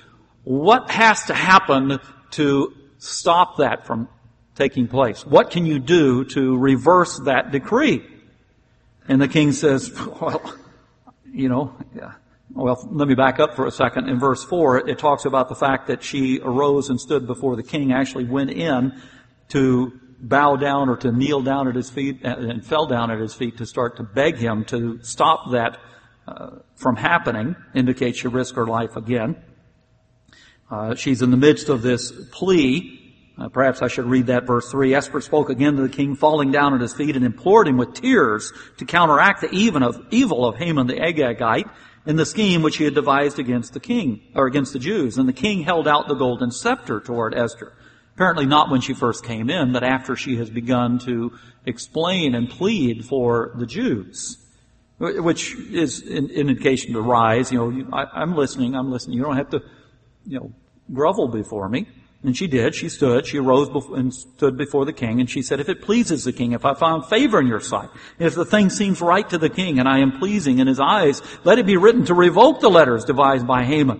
What has to happen to stop that from taking place? What can you do to reverse that decree? And the king says, well, you know, yeah. Well, let me back up for a second. In verse four, it talks about the fact that she arose and stood before the king, actually went in to bow down or to kneel down at his feet, and fell down at his feet to start to beg him to stop that uh, from happening. Indicates she risked her life again. Uh, she's in the midst of this plea. Uh, perhaps I should read that verse three. Esther spoke again to the king, falling down at his feet, and implored him with tears to counteract the even of, evil of Haman the Agagite in the scheme which he had devised against the king, or against the Jews. And the king held out the golden scepter toward Esther. Apparently not when she first came in, but after she has begun to explain and plead for the Jews, which is an indication to rise. You know, I, I'm listening, I'm listening. You don't have to, you know, grovel before me. And she did. She stood. She arose before, and stood before the king, and she said, if it pleases the king, if I found favor in your sight, if the thing seems right to the king, and I am pleasing in his eyes, let it be written to revoke the letters devised by Haman.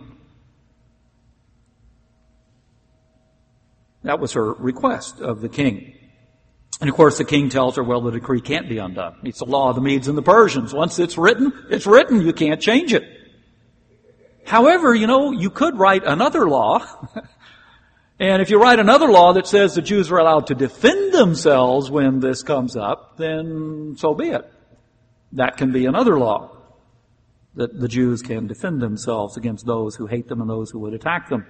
That was her request of the king. And of course the king tells her, well, the decree can't be undone. It's the law of the Medes and the Persians. Once it's written, it's written. You can't change it. However, you know, you could write another law. And if you write another law that says the Jews are allowed to defend themselves when this comes up, then so be it. That can be another law, that the Jews can defend themselves against those who hate them and those who would attack them.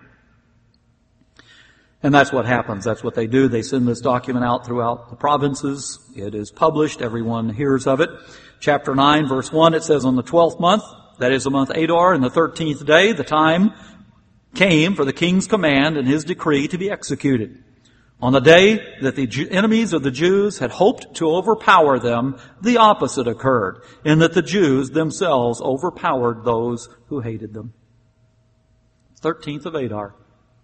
And that's what happens. That's what they do. They send this document out throughout the provinces. It is published. Everyone hears of it. Chapter nine, verse one, it says, on the twelfth month, that is the month Adar, in the thirteenth day, the time came for the king's command and his decree to be executed. On the day that the enemies of the Jews had hoped to overpower them, the opposite occurred, in that the Jews themselves overpowered those who hated them. thirteenth of Adar.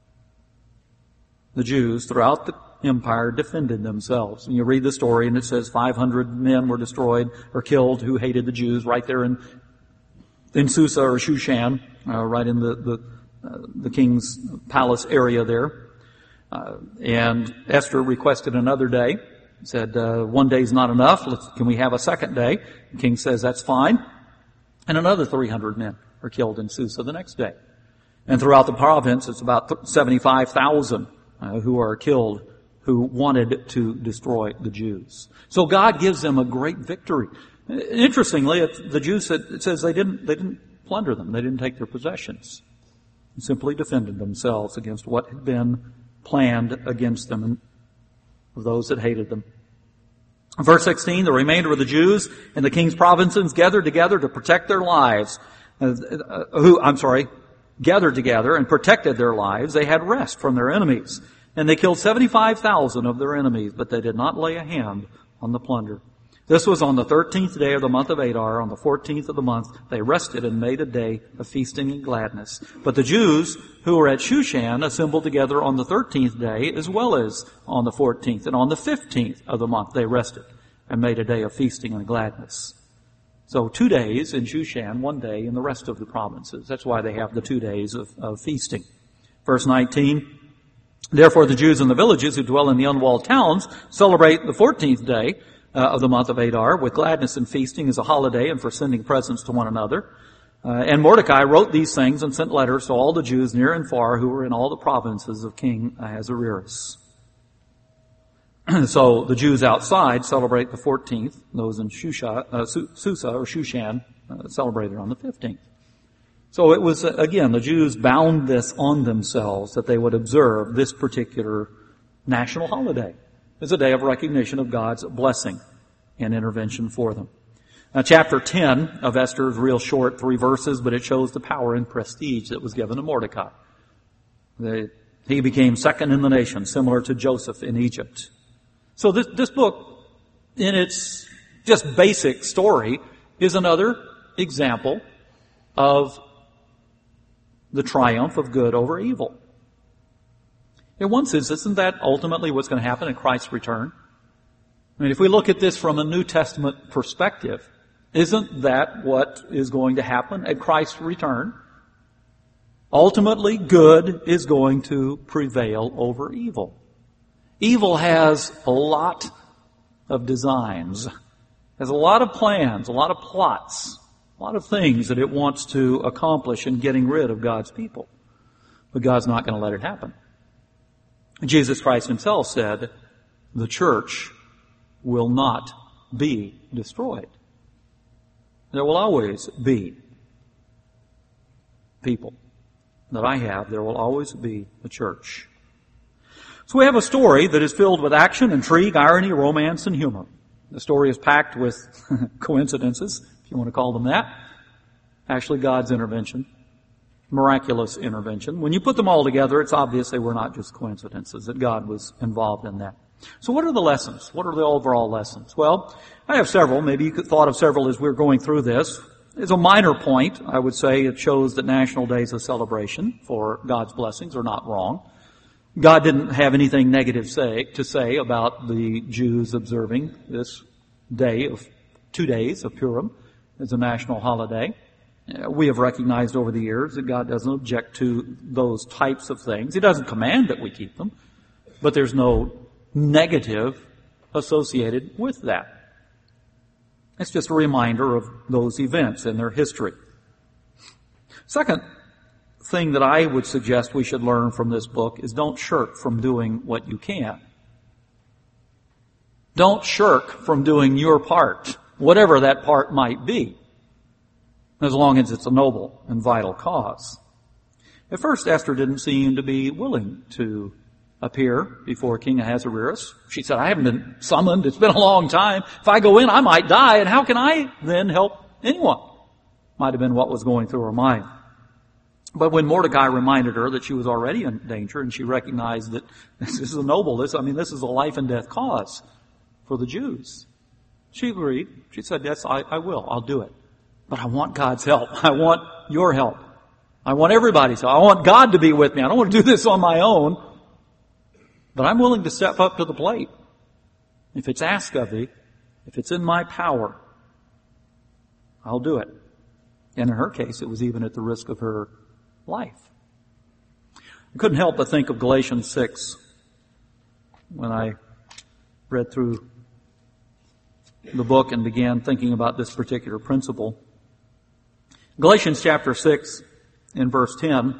The Jews throughout the empire defended themselves. And you read the story and it says five hundred men were destroyed or killed who hated the Jews right there in, in Susa or Shushan, uh, right in the, the Uh, the king's palace area there. Uh, and Esther requested another day. Said, uh, one day's not enough. Let's, can we have a second day? The king says, that's fine. And another three hundred men are killed in Susa the next day. And throughout the province, it's about seventy-five thousand uh, who are killed who wanted to destroy the Jews. So God gives them a great victory. Interestingly, it, the Jews said, it says they didn't, they didn't plunder them. They didn't take their possessions. Simply defended themselves against what had been planned against them and of those that hated them. Verse sixteen, the remainder of the Jews in the king's provinces gathered together to protect their lives. Uh, uh, who, I'm sorry, gathered together and protected their lives. They had rest from their enemies. And they killed seventy-five thousand of their enemies, but they did not lay a hand on the plunder. This was on the thirteenth day of the month of Adar. On the fourteenth of the month, they rested and made a day of feasting and gladness. But the Jews who were at Shushan assembled together on the thirteenth day as well as on the fourteenth. And on the fifteenth of the month, they rested and made a day of feasting and gladness. So two days in Shushan, one day in the rest of the provinces. That's why they have the two days of, of feasting. Verse nineteen, therefore the Jews in the villages who dwell in the unwalled towns celebrate the fourteenth day Uh, of the month of Adar, with gladness and feasting as a holiday and for sending presents to one another. Uh, and Mordecai wrote these things and sent letters to all the Jews near and far who were in all the provinces of King Ahasuerus. So the Jews outside celebrate the fourteenth. Those in Shusha, uh, Susa or Shushan uh, celebrated on the fifteenth. So it was, uh, again, the Jews bound this on themselves that they would observe this particular national holiday. It's a day of recognition of God's blessing and intervention for them. Now, chapter ten of Esther is real short, three verses, but it shows the power and prestige that was given to Mordecai. The, he became second in the nation, similar to Joseph in Egypt. So this, this book, in its just basic story, is another example of the triumph of good over evil. In one sense, isn't that ultimately what's going to happen at Christ's return? I mean, if we look at this from a New Testament perspective, isn't that what is going to happen at Christ's return? Ultimately, good is going to prevail over evil. Evil has a lot of designs, has a lot of plans, a lot of plots, a lot of things that it wants to accomplish in getting rid of God's people. But God's not going to let it happen. Jesus Christ himself said, the church will not be destroyed. There will always be people that I have. There will always be a church. So we have a story that is filled with action, intrigue, irony, romance, and humor. The story is packed with coincidences, if you want to call them that. Actually, God's intervention. Miraculous intervention. When you put them all together, it's obvious they were not just coincidences, that God was involved in that. So what are the lessons? What are the overall lessons? Well, I have several. Maybe you could thought of several as we we're going through this. As a minor point, I would say it shows that national days of celebration for God's blessings are not wrong. God didn't have anything negative say, to say about the Jews observing this day of two days of Purim as a national holiday. We have recognized over the years that God doesn't object to those types of things. He doesn't command that we keep them, but there's no negative associated with that. It's just a reminder of those events and their history. Second thing that I would suggest we should learn from this book is don't shirk from doing what you can. Don't shirk from doing your part, whatever that part might be, as long as it's a noble and vital cause. At first, Esther didn't seem to be willing to appear before King Ahasuerus. She said, I haven't been summoned. It's been a long time. If I go in, I might die, and how can I then help anyone? Might have been what was going through her mind. But when Mordecai reminded her that she was already in danger, and she recognized that this is a noble, this, I mean, this is a life and death cause for the Jews, she agreed. She said, yes, I, I will. I'll do it. But I want God's help. I want your help. I want everybody's help. I want God to be with me. I don't want to do this on my own. But I'm willing to step up to the plate. If it's asked of me, if it's in my power, I'll do it. And in her case, it was even at the risk of her life. I couldn't help but think of Galatians six when I read through the book and began thinking about this particular principle. Galatians chapter six in verse ten,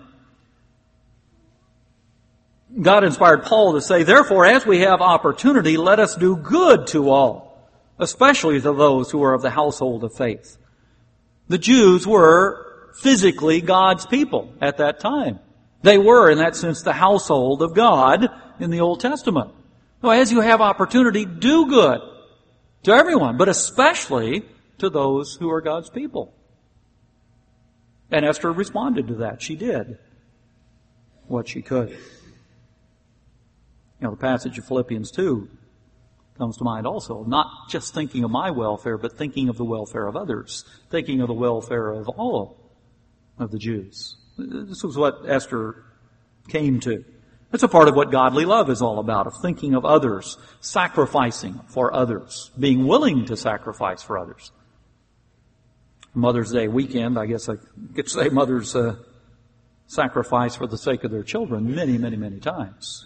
God inspired Paul to say, therefore, as we have opportunity, let us do good to all, especially to those who are of the household of faith. The Jews were physically God's people at that time. They were, in that sense, the household of God in the Old Testament. So as you have opportunity, do good to everyone, but especially to those who are God's people. And Esther responded to that. She did what she could. You know, the passage of Philippians two comes to mind also. Not just thinking of my welfare, but thinking of the welfare of others. Thinking of the welfare of all of the Jews. This was what Esther came to. It's a part of what godly love is all about, of thinking of others, sacrificing for others, being willing to sacrifice for others. Mother's Day weekend, I guess I could say mothers uh, sacrifice for the sake of their children many, many, many times.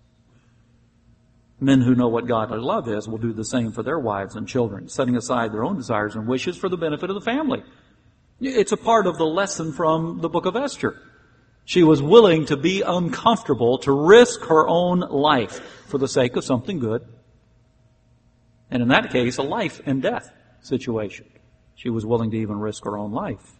Men who know what godly love is will do the same for their wives and children, setting aside their own desires and wishes for the benefit of the family. It's a part of the lesson from the book of Esther. She was willing to be uncomfortable, to risk her own life for the sake of something good. And in that case, a life and death situation. She was willing to even risk her own life.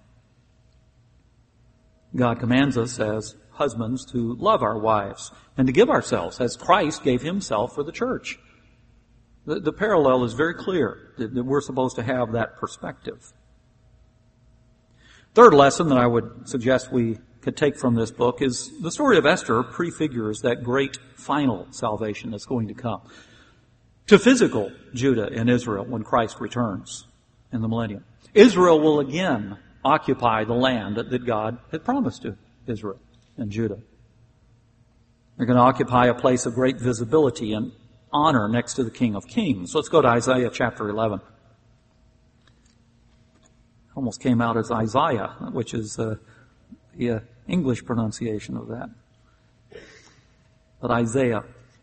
God commands us as husbands to love our wives and to give ourselves as Christ gave himself for the church. The, the parallel is very clear that, that we're supposed to have that perspective. Third lesson that I would suggest we could take from this book is the story of Esther prefigures that great final salvation that's going to come to physical Judah and Israel when Christ returns in the millennium. Israel will again occupy the land that, that God had promised to Israel and Judah. They're going to occupy a place of great visibility and honor next to the King of Kings. So let's go to Isaiah chapter eleven. Almost came out as Isaiah, which is uh, the uh, English pronunciation of that. But Isaiah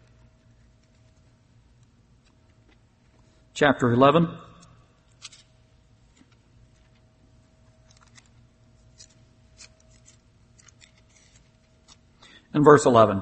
chapter eleven. And verse eleven.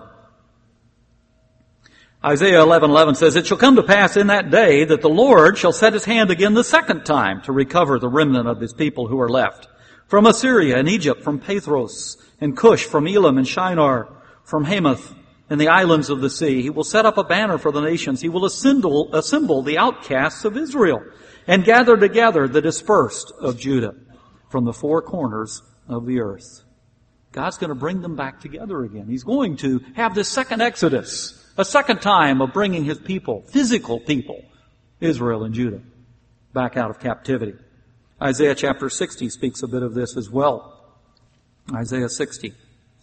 Isaiah eleven eleven says, "It shall come to pass in that day that the Lord shall set his hand again the second time to recover the remnant of his people who are left. From Assyria and Egypt, from Pathros and Cush, from Elam and Shinar, from Hamath and the islands of the sea. He will set up a banner for the nations. He will assemble, assemble the outcasts of Israel and gather together the dispersed of Judah from the four corners of the earth." God's going to bring them back together again. He's going to have this second Exodus. A second time of bringing his people, physical people, Israel and Judah, back out of captivity. Isaiah chapter sixty speaks a bit of this as well. Isaiah sixty.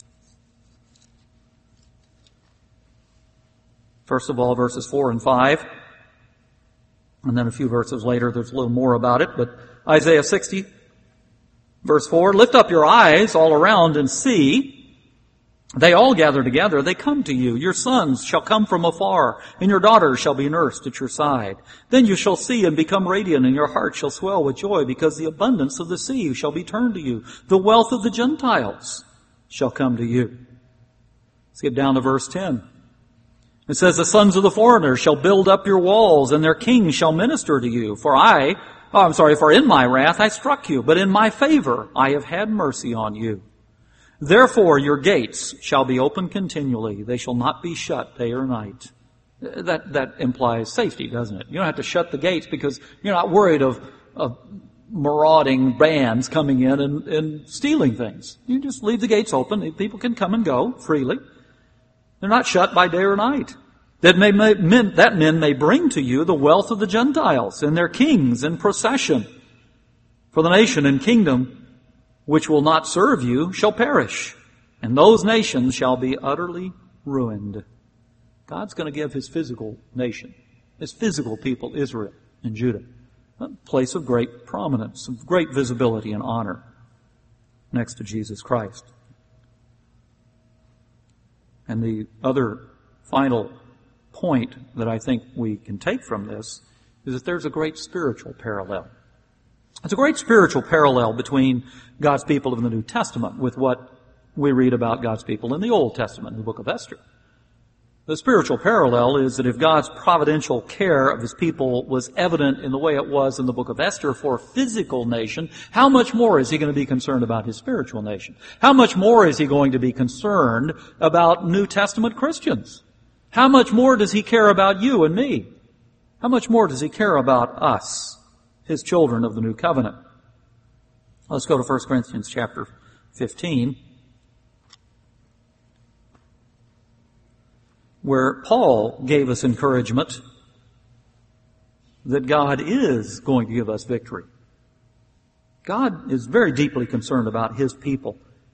First of all, verses four and five. And then a few verses later, there's a little more about it. But Isaiah sixty, verse four, "Lift up your eyes all around and see. They all gather together. They come to you. Your sons shall come from afar, and your daughters shall be nursed at your side. Then you shall see and become radiant, and your heart shall swell with joy, because the abundance of the sea shall be turned to you. The wealth of the Gentiles shall come to you." Skip down to verse ten. It says, "The sons of the foreigners shall build up your walls, and their kings shall minister to you. For I, oh, I'm sorry, for in my wrath I struck you, but in my favor I have had mercy on you. Therefore your gates shall be open continually. They shall not be shut day or night." That, that implies safety, doesn't it? You don't have to shut the gates because you're not worried of, of marauding bands coming in and, and stealing things. You just leave the gates open. People can come and go freely. They're not shut by day or night. That, may, may, men, that men may bring to you the wealth of the Gentiles and their kings in procession. For the nation and kingdom which will not serve you shall perish, and those nations shall be utterly ruined. God's going to give his physical nation, his physical people, Israel and Judah, a place of great prominence, of great visibility and honor next to Jesus Christ. And the other final point that I think we can take from this is that there's a great spiritual parallel. It's a great spiritual parallel between God's people of the New Testament with what we read about God's people in the Old Testament, in the book of Esther. The spiritual parallel is that if God's providential care of his people was evident in the way it was in the book of Esther for a physical nation, how much more is he going to be concerned about his spiritual nation? How much more is he going to be concerned about New Testament Christians? How much more does he care about you and me? How much more does he care about us, his children of the new covenant? Let's go to First Corinthians chapter fifteen, where Paul gave us encouragement that God is going to give us victory. God is very deeply concerned about his people.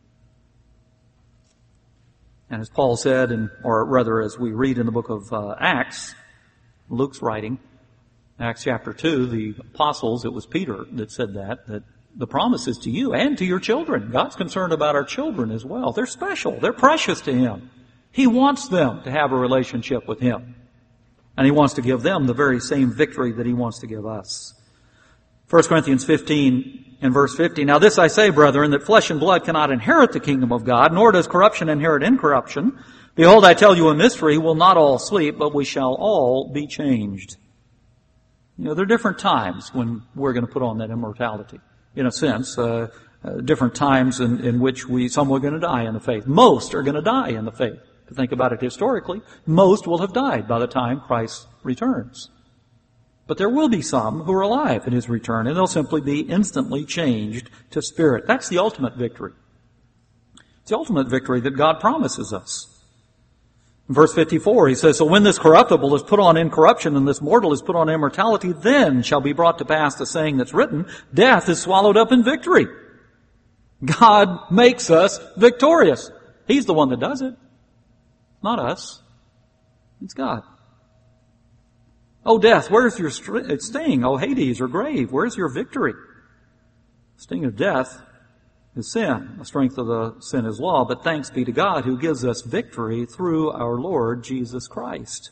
And as Paul said, and or rather as we read in the book of uh, Acts, Luke's writing, Acts chapter two, the apostles, it was Peter that said that, that the promise is to you and to your children. God's concerned about our children as well. They're special. They're precious to him. He wants them to have a relationship with him. And he wants to give them the very same victory that he wants to give us. First Corinthians fifteen and verse fifty, "Now this I say, brethren, that flesh and blood cannot inherit the kingdom of God, nor does corruption inherit incorruption. Behold, I tell you a mystery, we'll not all sleep, but we shall all be changed." You know, there are different times when we're going to put on that immortality. In a sense, uh, uh, different times in, in which we, some are going to die in the faith. Most are going to die in the faith. To think about it historically, most will have died by the time Christ returns. But there will be some who are alive at his return, and they'll simply be instantly changed to spirit. That's the ultimate victory. It's the ultimate victory that God promises us. In verse fifty-four, he says, "So when this corruptible is put on incorruption and this mortal is put on immortality, then shall be brought to pass the saying that's written, death is swallowed up in victory." God makes us victorious. He's the one that does it. Not us. It's God. "Oh, death, where's your sting? Oh, Hades or grave, where's your victory?" The sting of death is sin. The strength of the sin is law, but thanks be to God who gives us victory through our Lord Jesus Christ.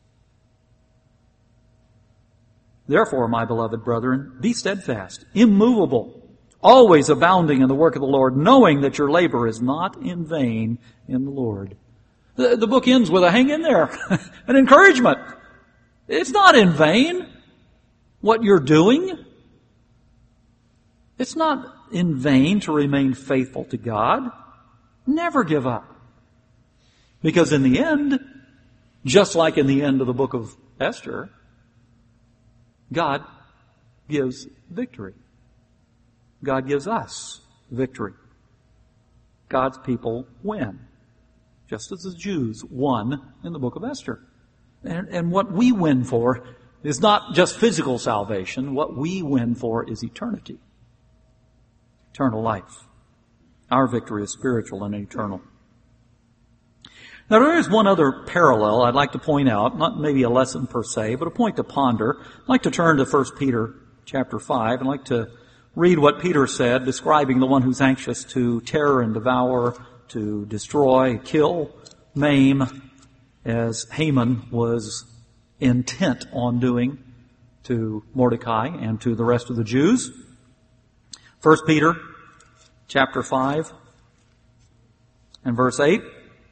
Therefore, my beloved brethren, be steadfast, immovable, always abounding in the work of the Lord, knowing that your labor is not in vain in the Lord. The, the book ends with a hang in there, an encouragement. It's not in vain what you're doing. It's not in vain to remain faithful to God. Never give up. Because in the end, just like in the end of the book of Esther, God gives victory. God gives us victory. God's people win. Just as the Jews won in the book of Esther. And, and what we win for is not just physical salvation. What we win for is eternity. Eternal life. Our victory is spiritual and eternal. Now there is one other parallel I'd like to point out, not maybe a lesson per se, but a point to ponder. I'd like to turn to First Peter chapter five. I'd like to read what Peter said, describing the one who's anxious to tear and devour, to destroy, kill, maim, as Haman was intent on doing to Mordecai and to the rest of the Jews. First Peter chapter five and verse eight.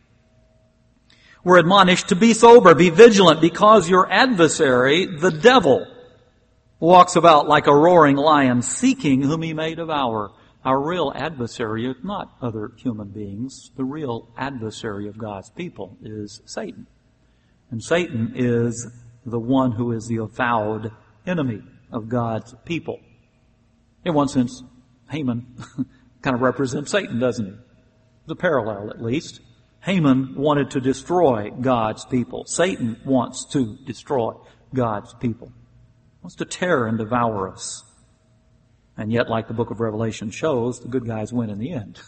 We're admonished to be sober, be vigilant, because your adversary, the devil, walks about like a roaring lion, seeking whom he may devour. Our real adversary is not other human beings. The real adversary of God's people is Satan. And Satan is the one who is the avowed enemy of God's people. In one sense, Haman kind of represents Satan, doesn't he? The parallel, at least. Haman wanted to destroy God's people. Satan wants to destroy God's people. Wants to tear and devour us. And yet, like the book of Revelation shows, the good guys win in the end.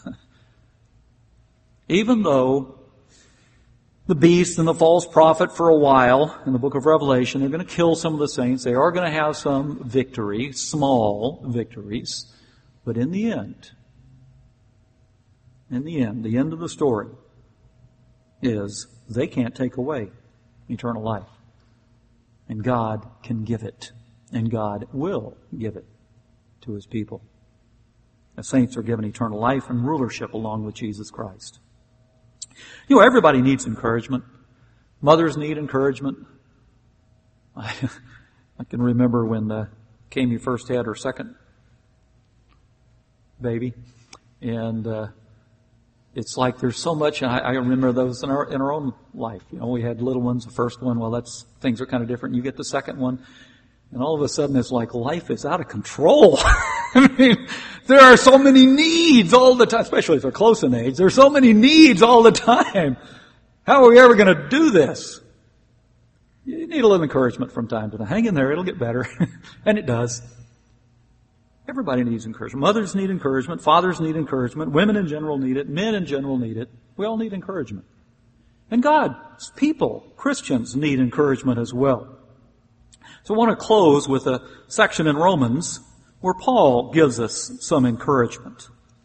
Even though the beast and the false prophet for a while in the book of Revelation are going to kill some of the saints, they are going to have some victory, small victories. But in the end, in the end, the end of the story is they can't take away eternal life. And God can give it. And God will give it to His people. The saints are given eternal life and rulership along with Jesus Christ. You know, everybody needs encouragement. Mothers need encouragement. I, I can remember when uh, Kami first had her second baby. And uh, it's like there's so much, and I, I remember those in our in our own life. You know, we had little ones, the first one, well, that's things are kind of different. You get the second one, and all of a sudden it's like life is out of control. I mean, there are so many needs all the time, especially if they're close in age. There's so many needs all the time. How are we ever going to do this? You need a little encouragement from time to time. Hang in there, it'll get better. And it does. Everybody needs encouragement. Mothers need encouragement. Fathers need encouragement. Women in general need it. Men in general need it. We all need encouragement. And God's people, Christians, need encouragement as well. So I want to close with a section in Romans where Paul gives us some encouragement.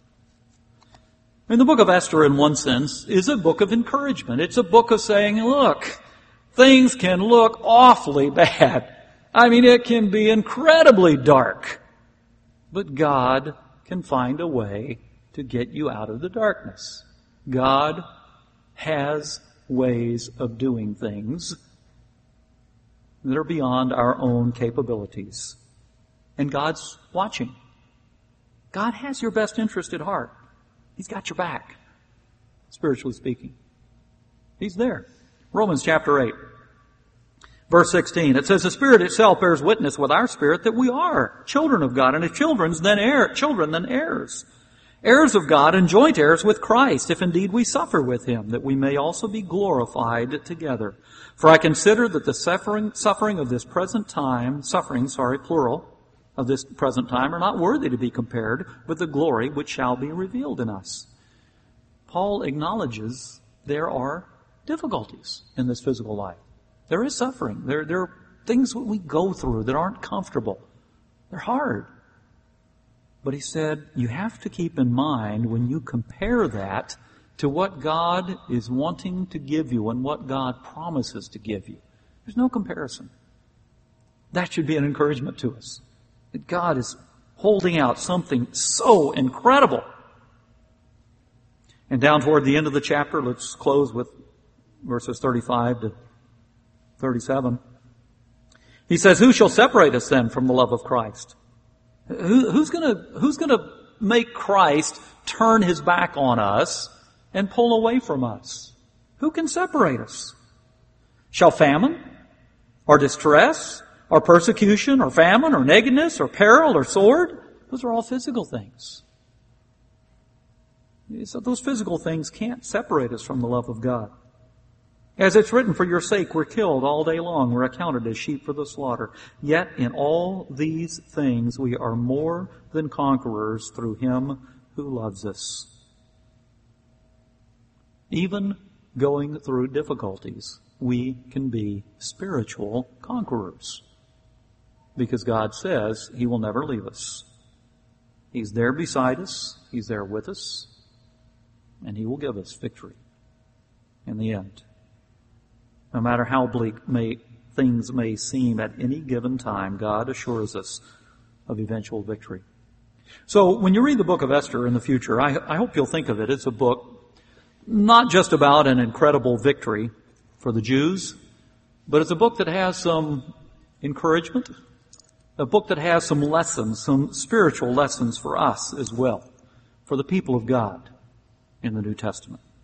I mean, the book of Esther, in one sense, is a book of encouragement. It's a book of saying, look, things can look awfully bad. I mean, it can be incredibly dark. But God can find a way to get you out of the darkness. God has ways of doing things that are beyond our own capabilities. And God's watching. God has your best interest at heart. He's got your back, spiritually speaking. He's there. Romans chapter eight. Verse sixteen, it says, the Spirit itself bears witness with our spirit that we are children of God, and if children's then heir, children then heirs. Heirs of God and joint heirs with Christ, if indeed we suffer with Him, that we may also be glorified together. For I consider that the suffering, suffering of this present time, suffering, sorry, plural, of this present time are not worthy to be compared with the glory which shall be revealed in us. Paul acknowledges there are difficulties in this physical life. There is suffering. There, there are things that we go through that aren't comfortable. They're hard. But he said, you have to keep in mind when you compare that to what God is wanting to give you and what God promises to give you. There's no comparison. That should be an encouragement to us. That God is holding out something so incredible. And down toward the end of the chapter, let's close with verses thirty-five to thirty-seven. He says, who shall separate us then from the love of Christ? Who, who's gonna, who's gonna make Christ turn his back on us and pull away from us? Who can separate us? Shall famine, or distress, or persecution, or famine, or nakedness, or peril, or sword? Those are all physical things. So those physical things can't separate us from the love of God. As it's written, for your sake we're killed all day long, we're accounted as sheep for the slaughter. Yet in all these things we are more than conquerors through Him who loves us. Even going through difficulties, we can be spiritual conquerors. Because God says He will never leave us. He's there beside us, He's there with us, and He will give us victory in the end. No matter how bleak may, things may seem at any given time, God assures us of eventual victory. So when you read the book of Esther in the future, I, I hope you'll think of it as a book not just about an incredible victory for the Jews, but it's a book that has some encouragement, a book that has some lessons, some spiritual lessons for us as well, for the people of God in the New Testament.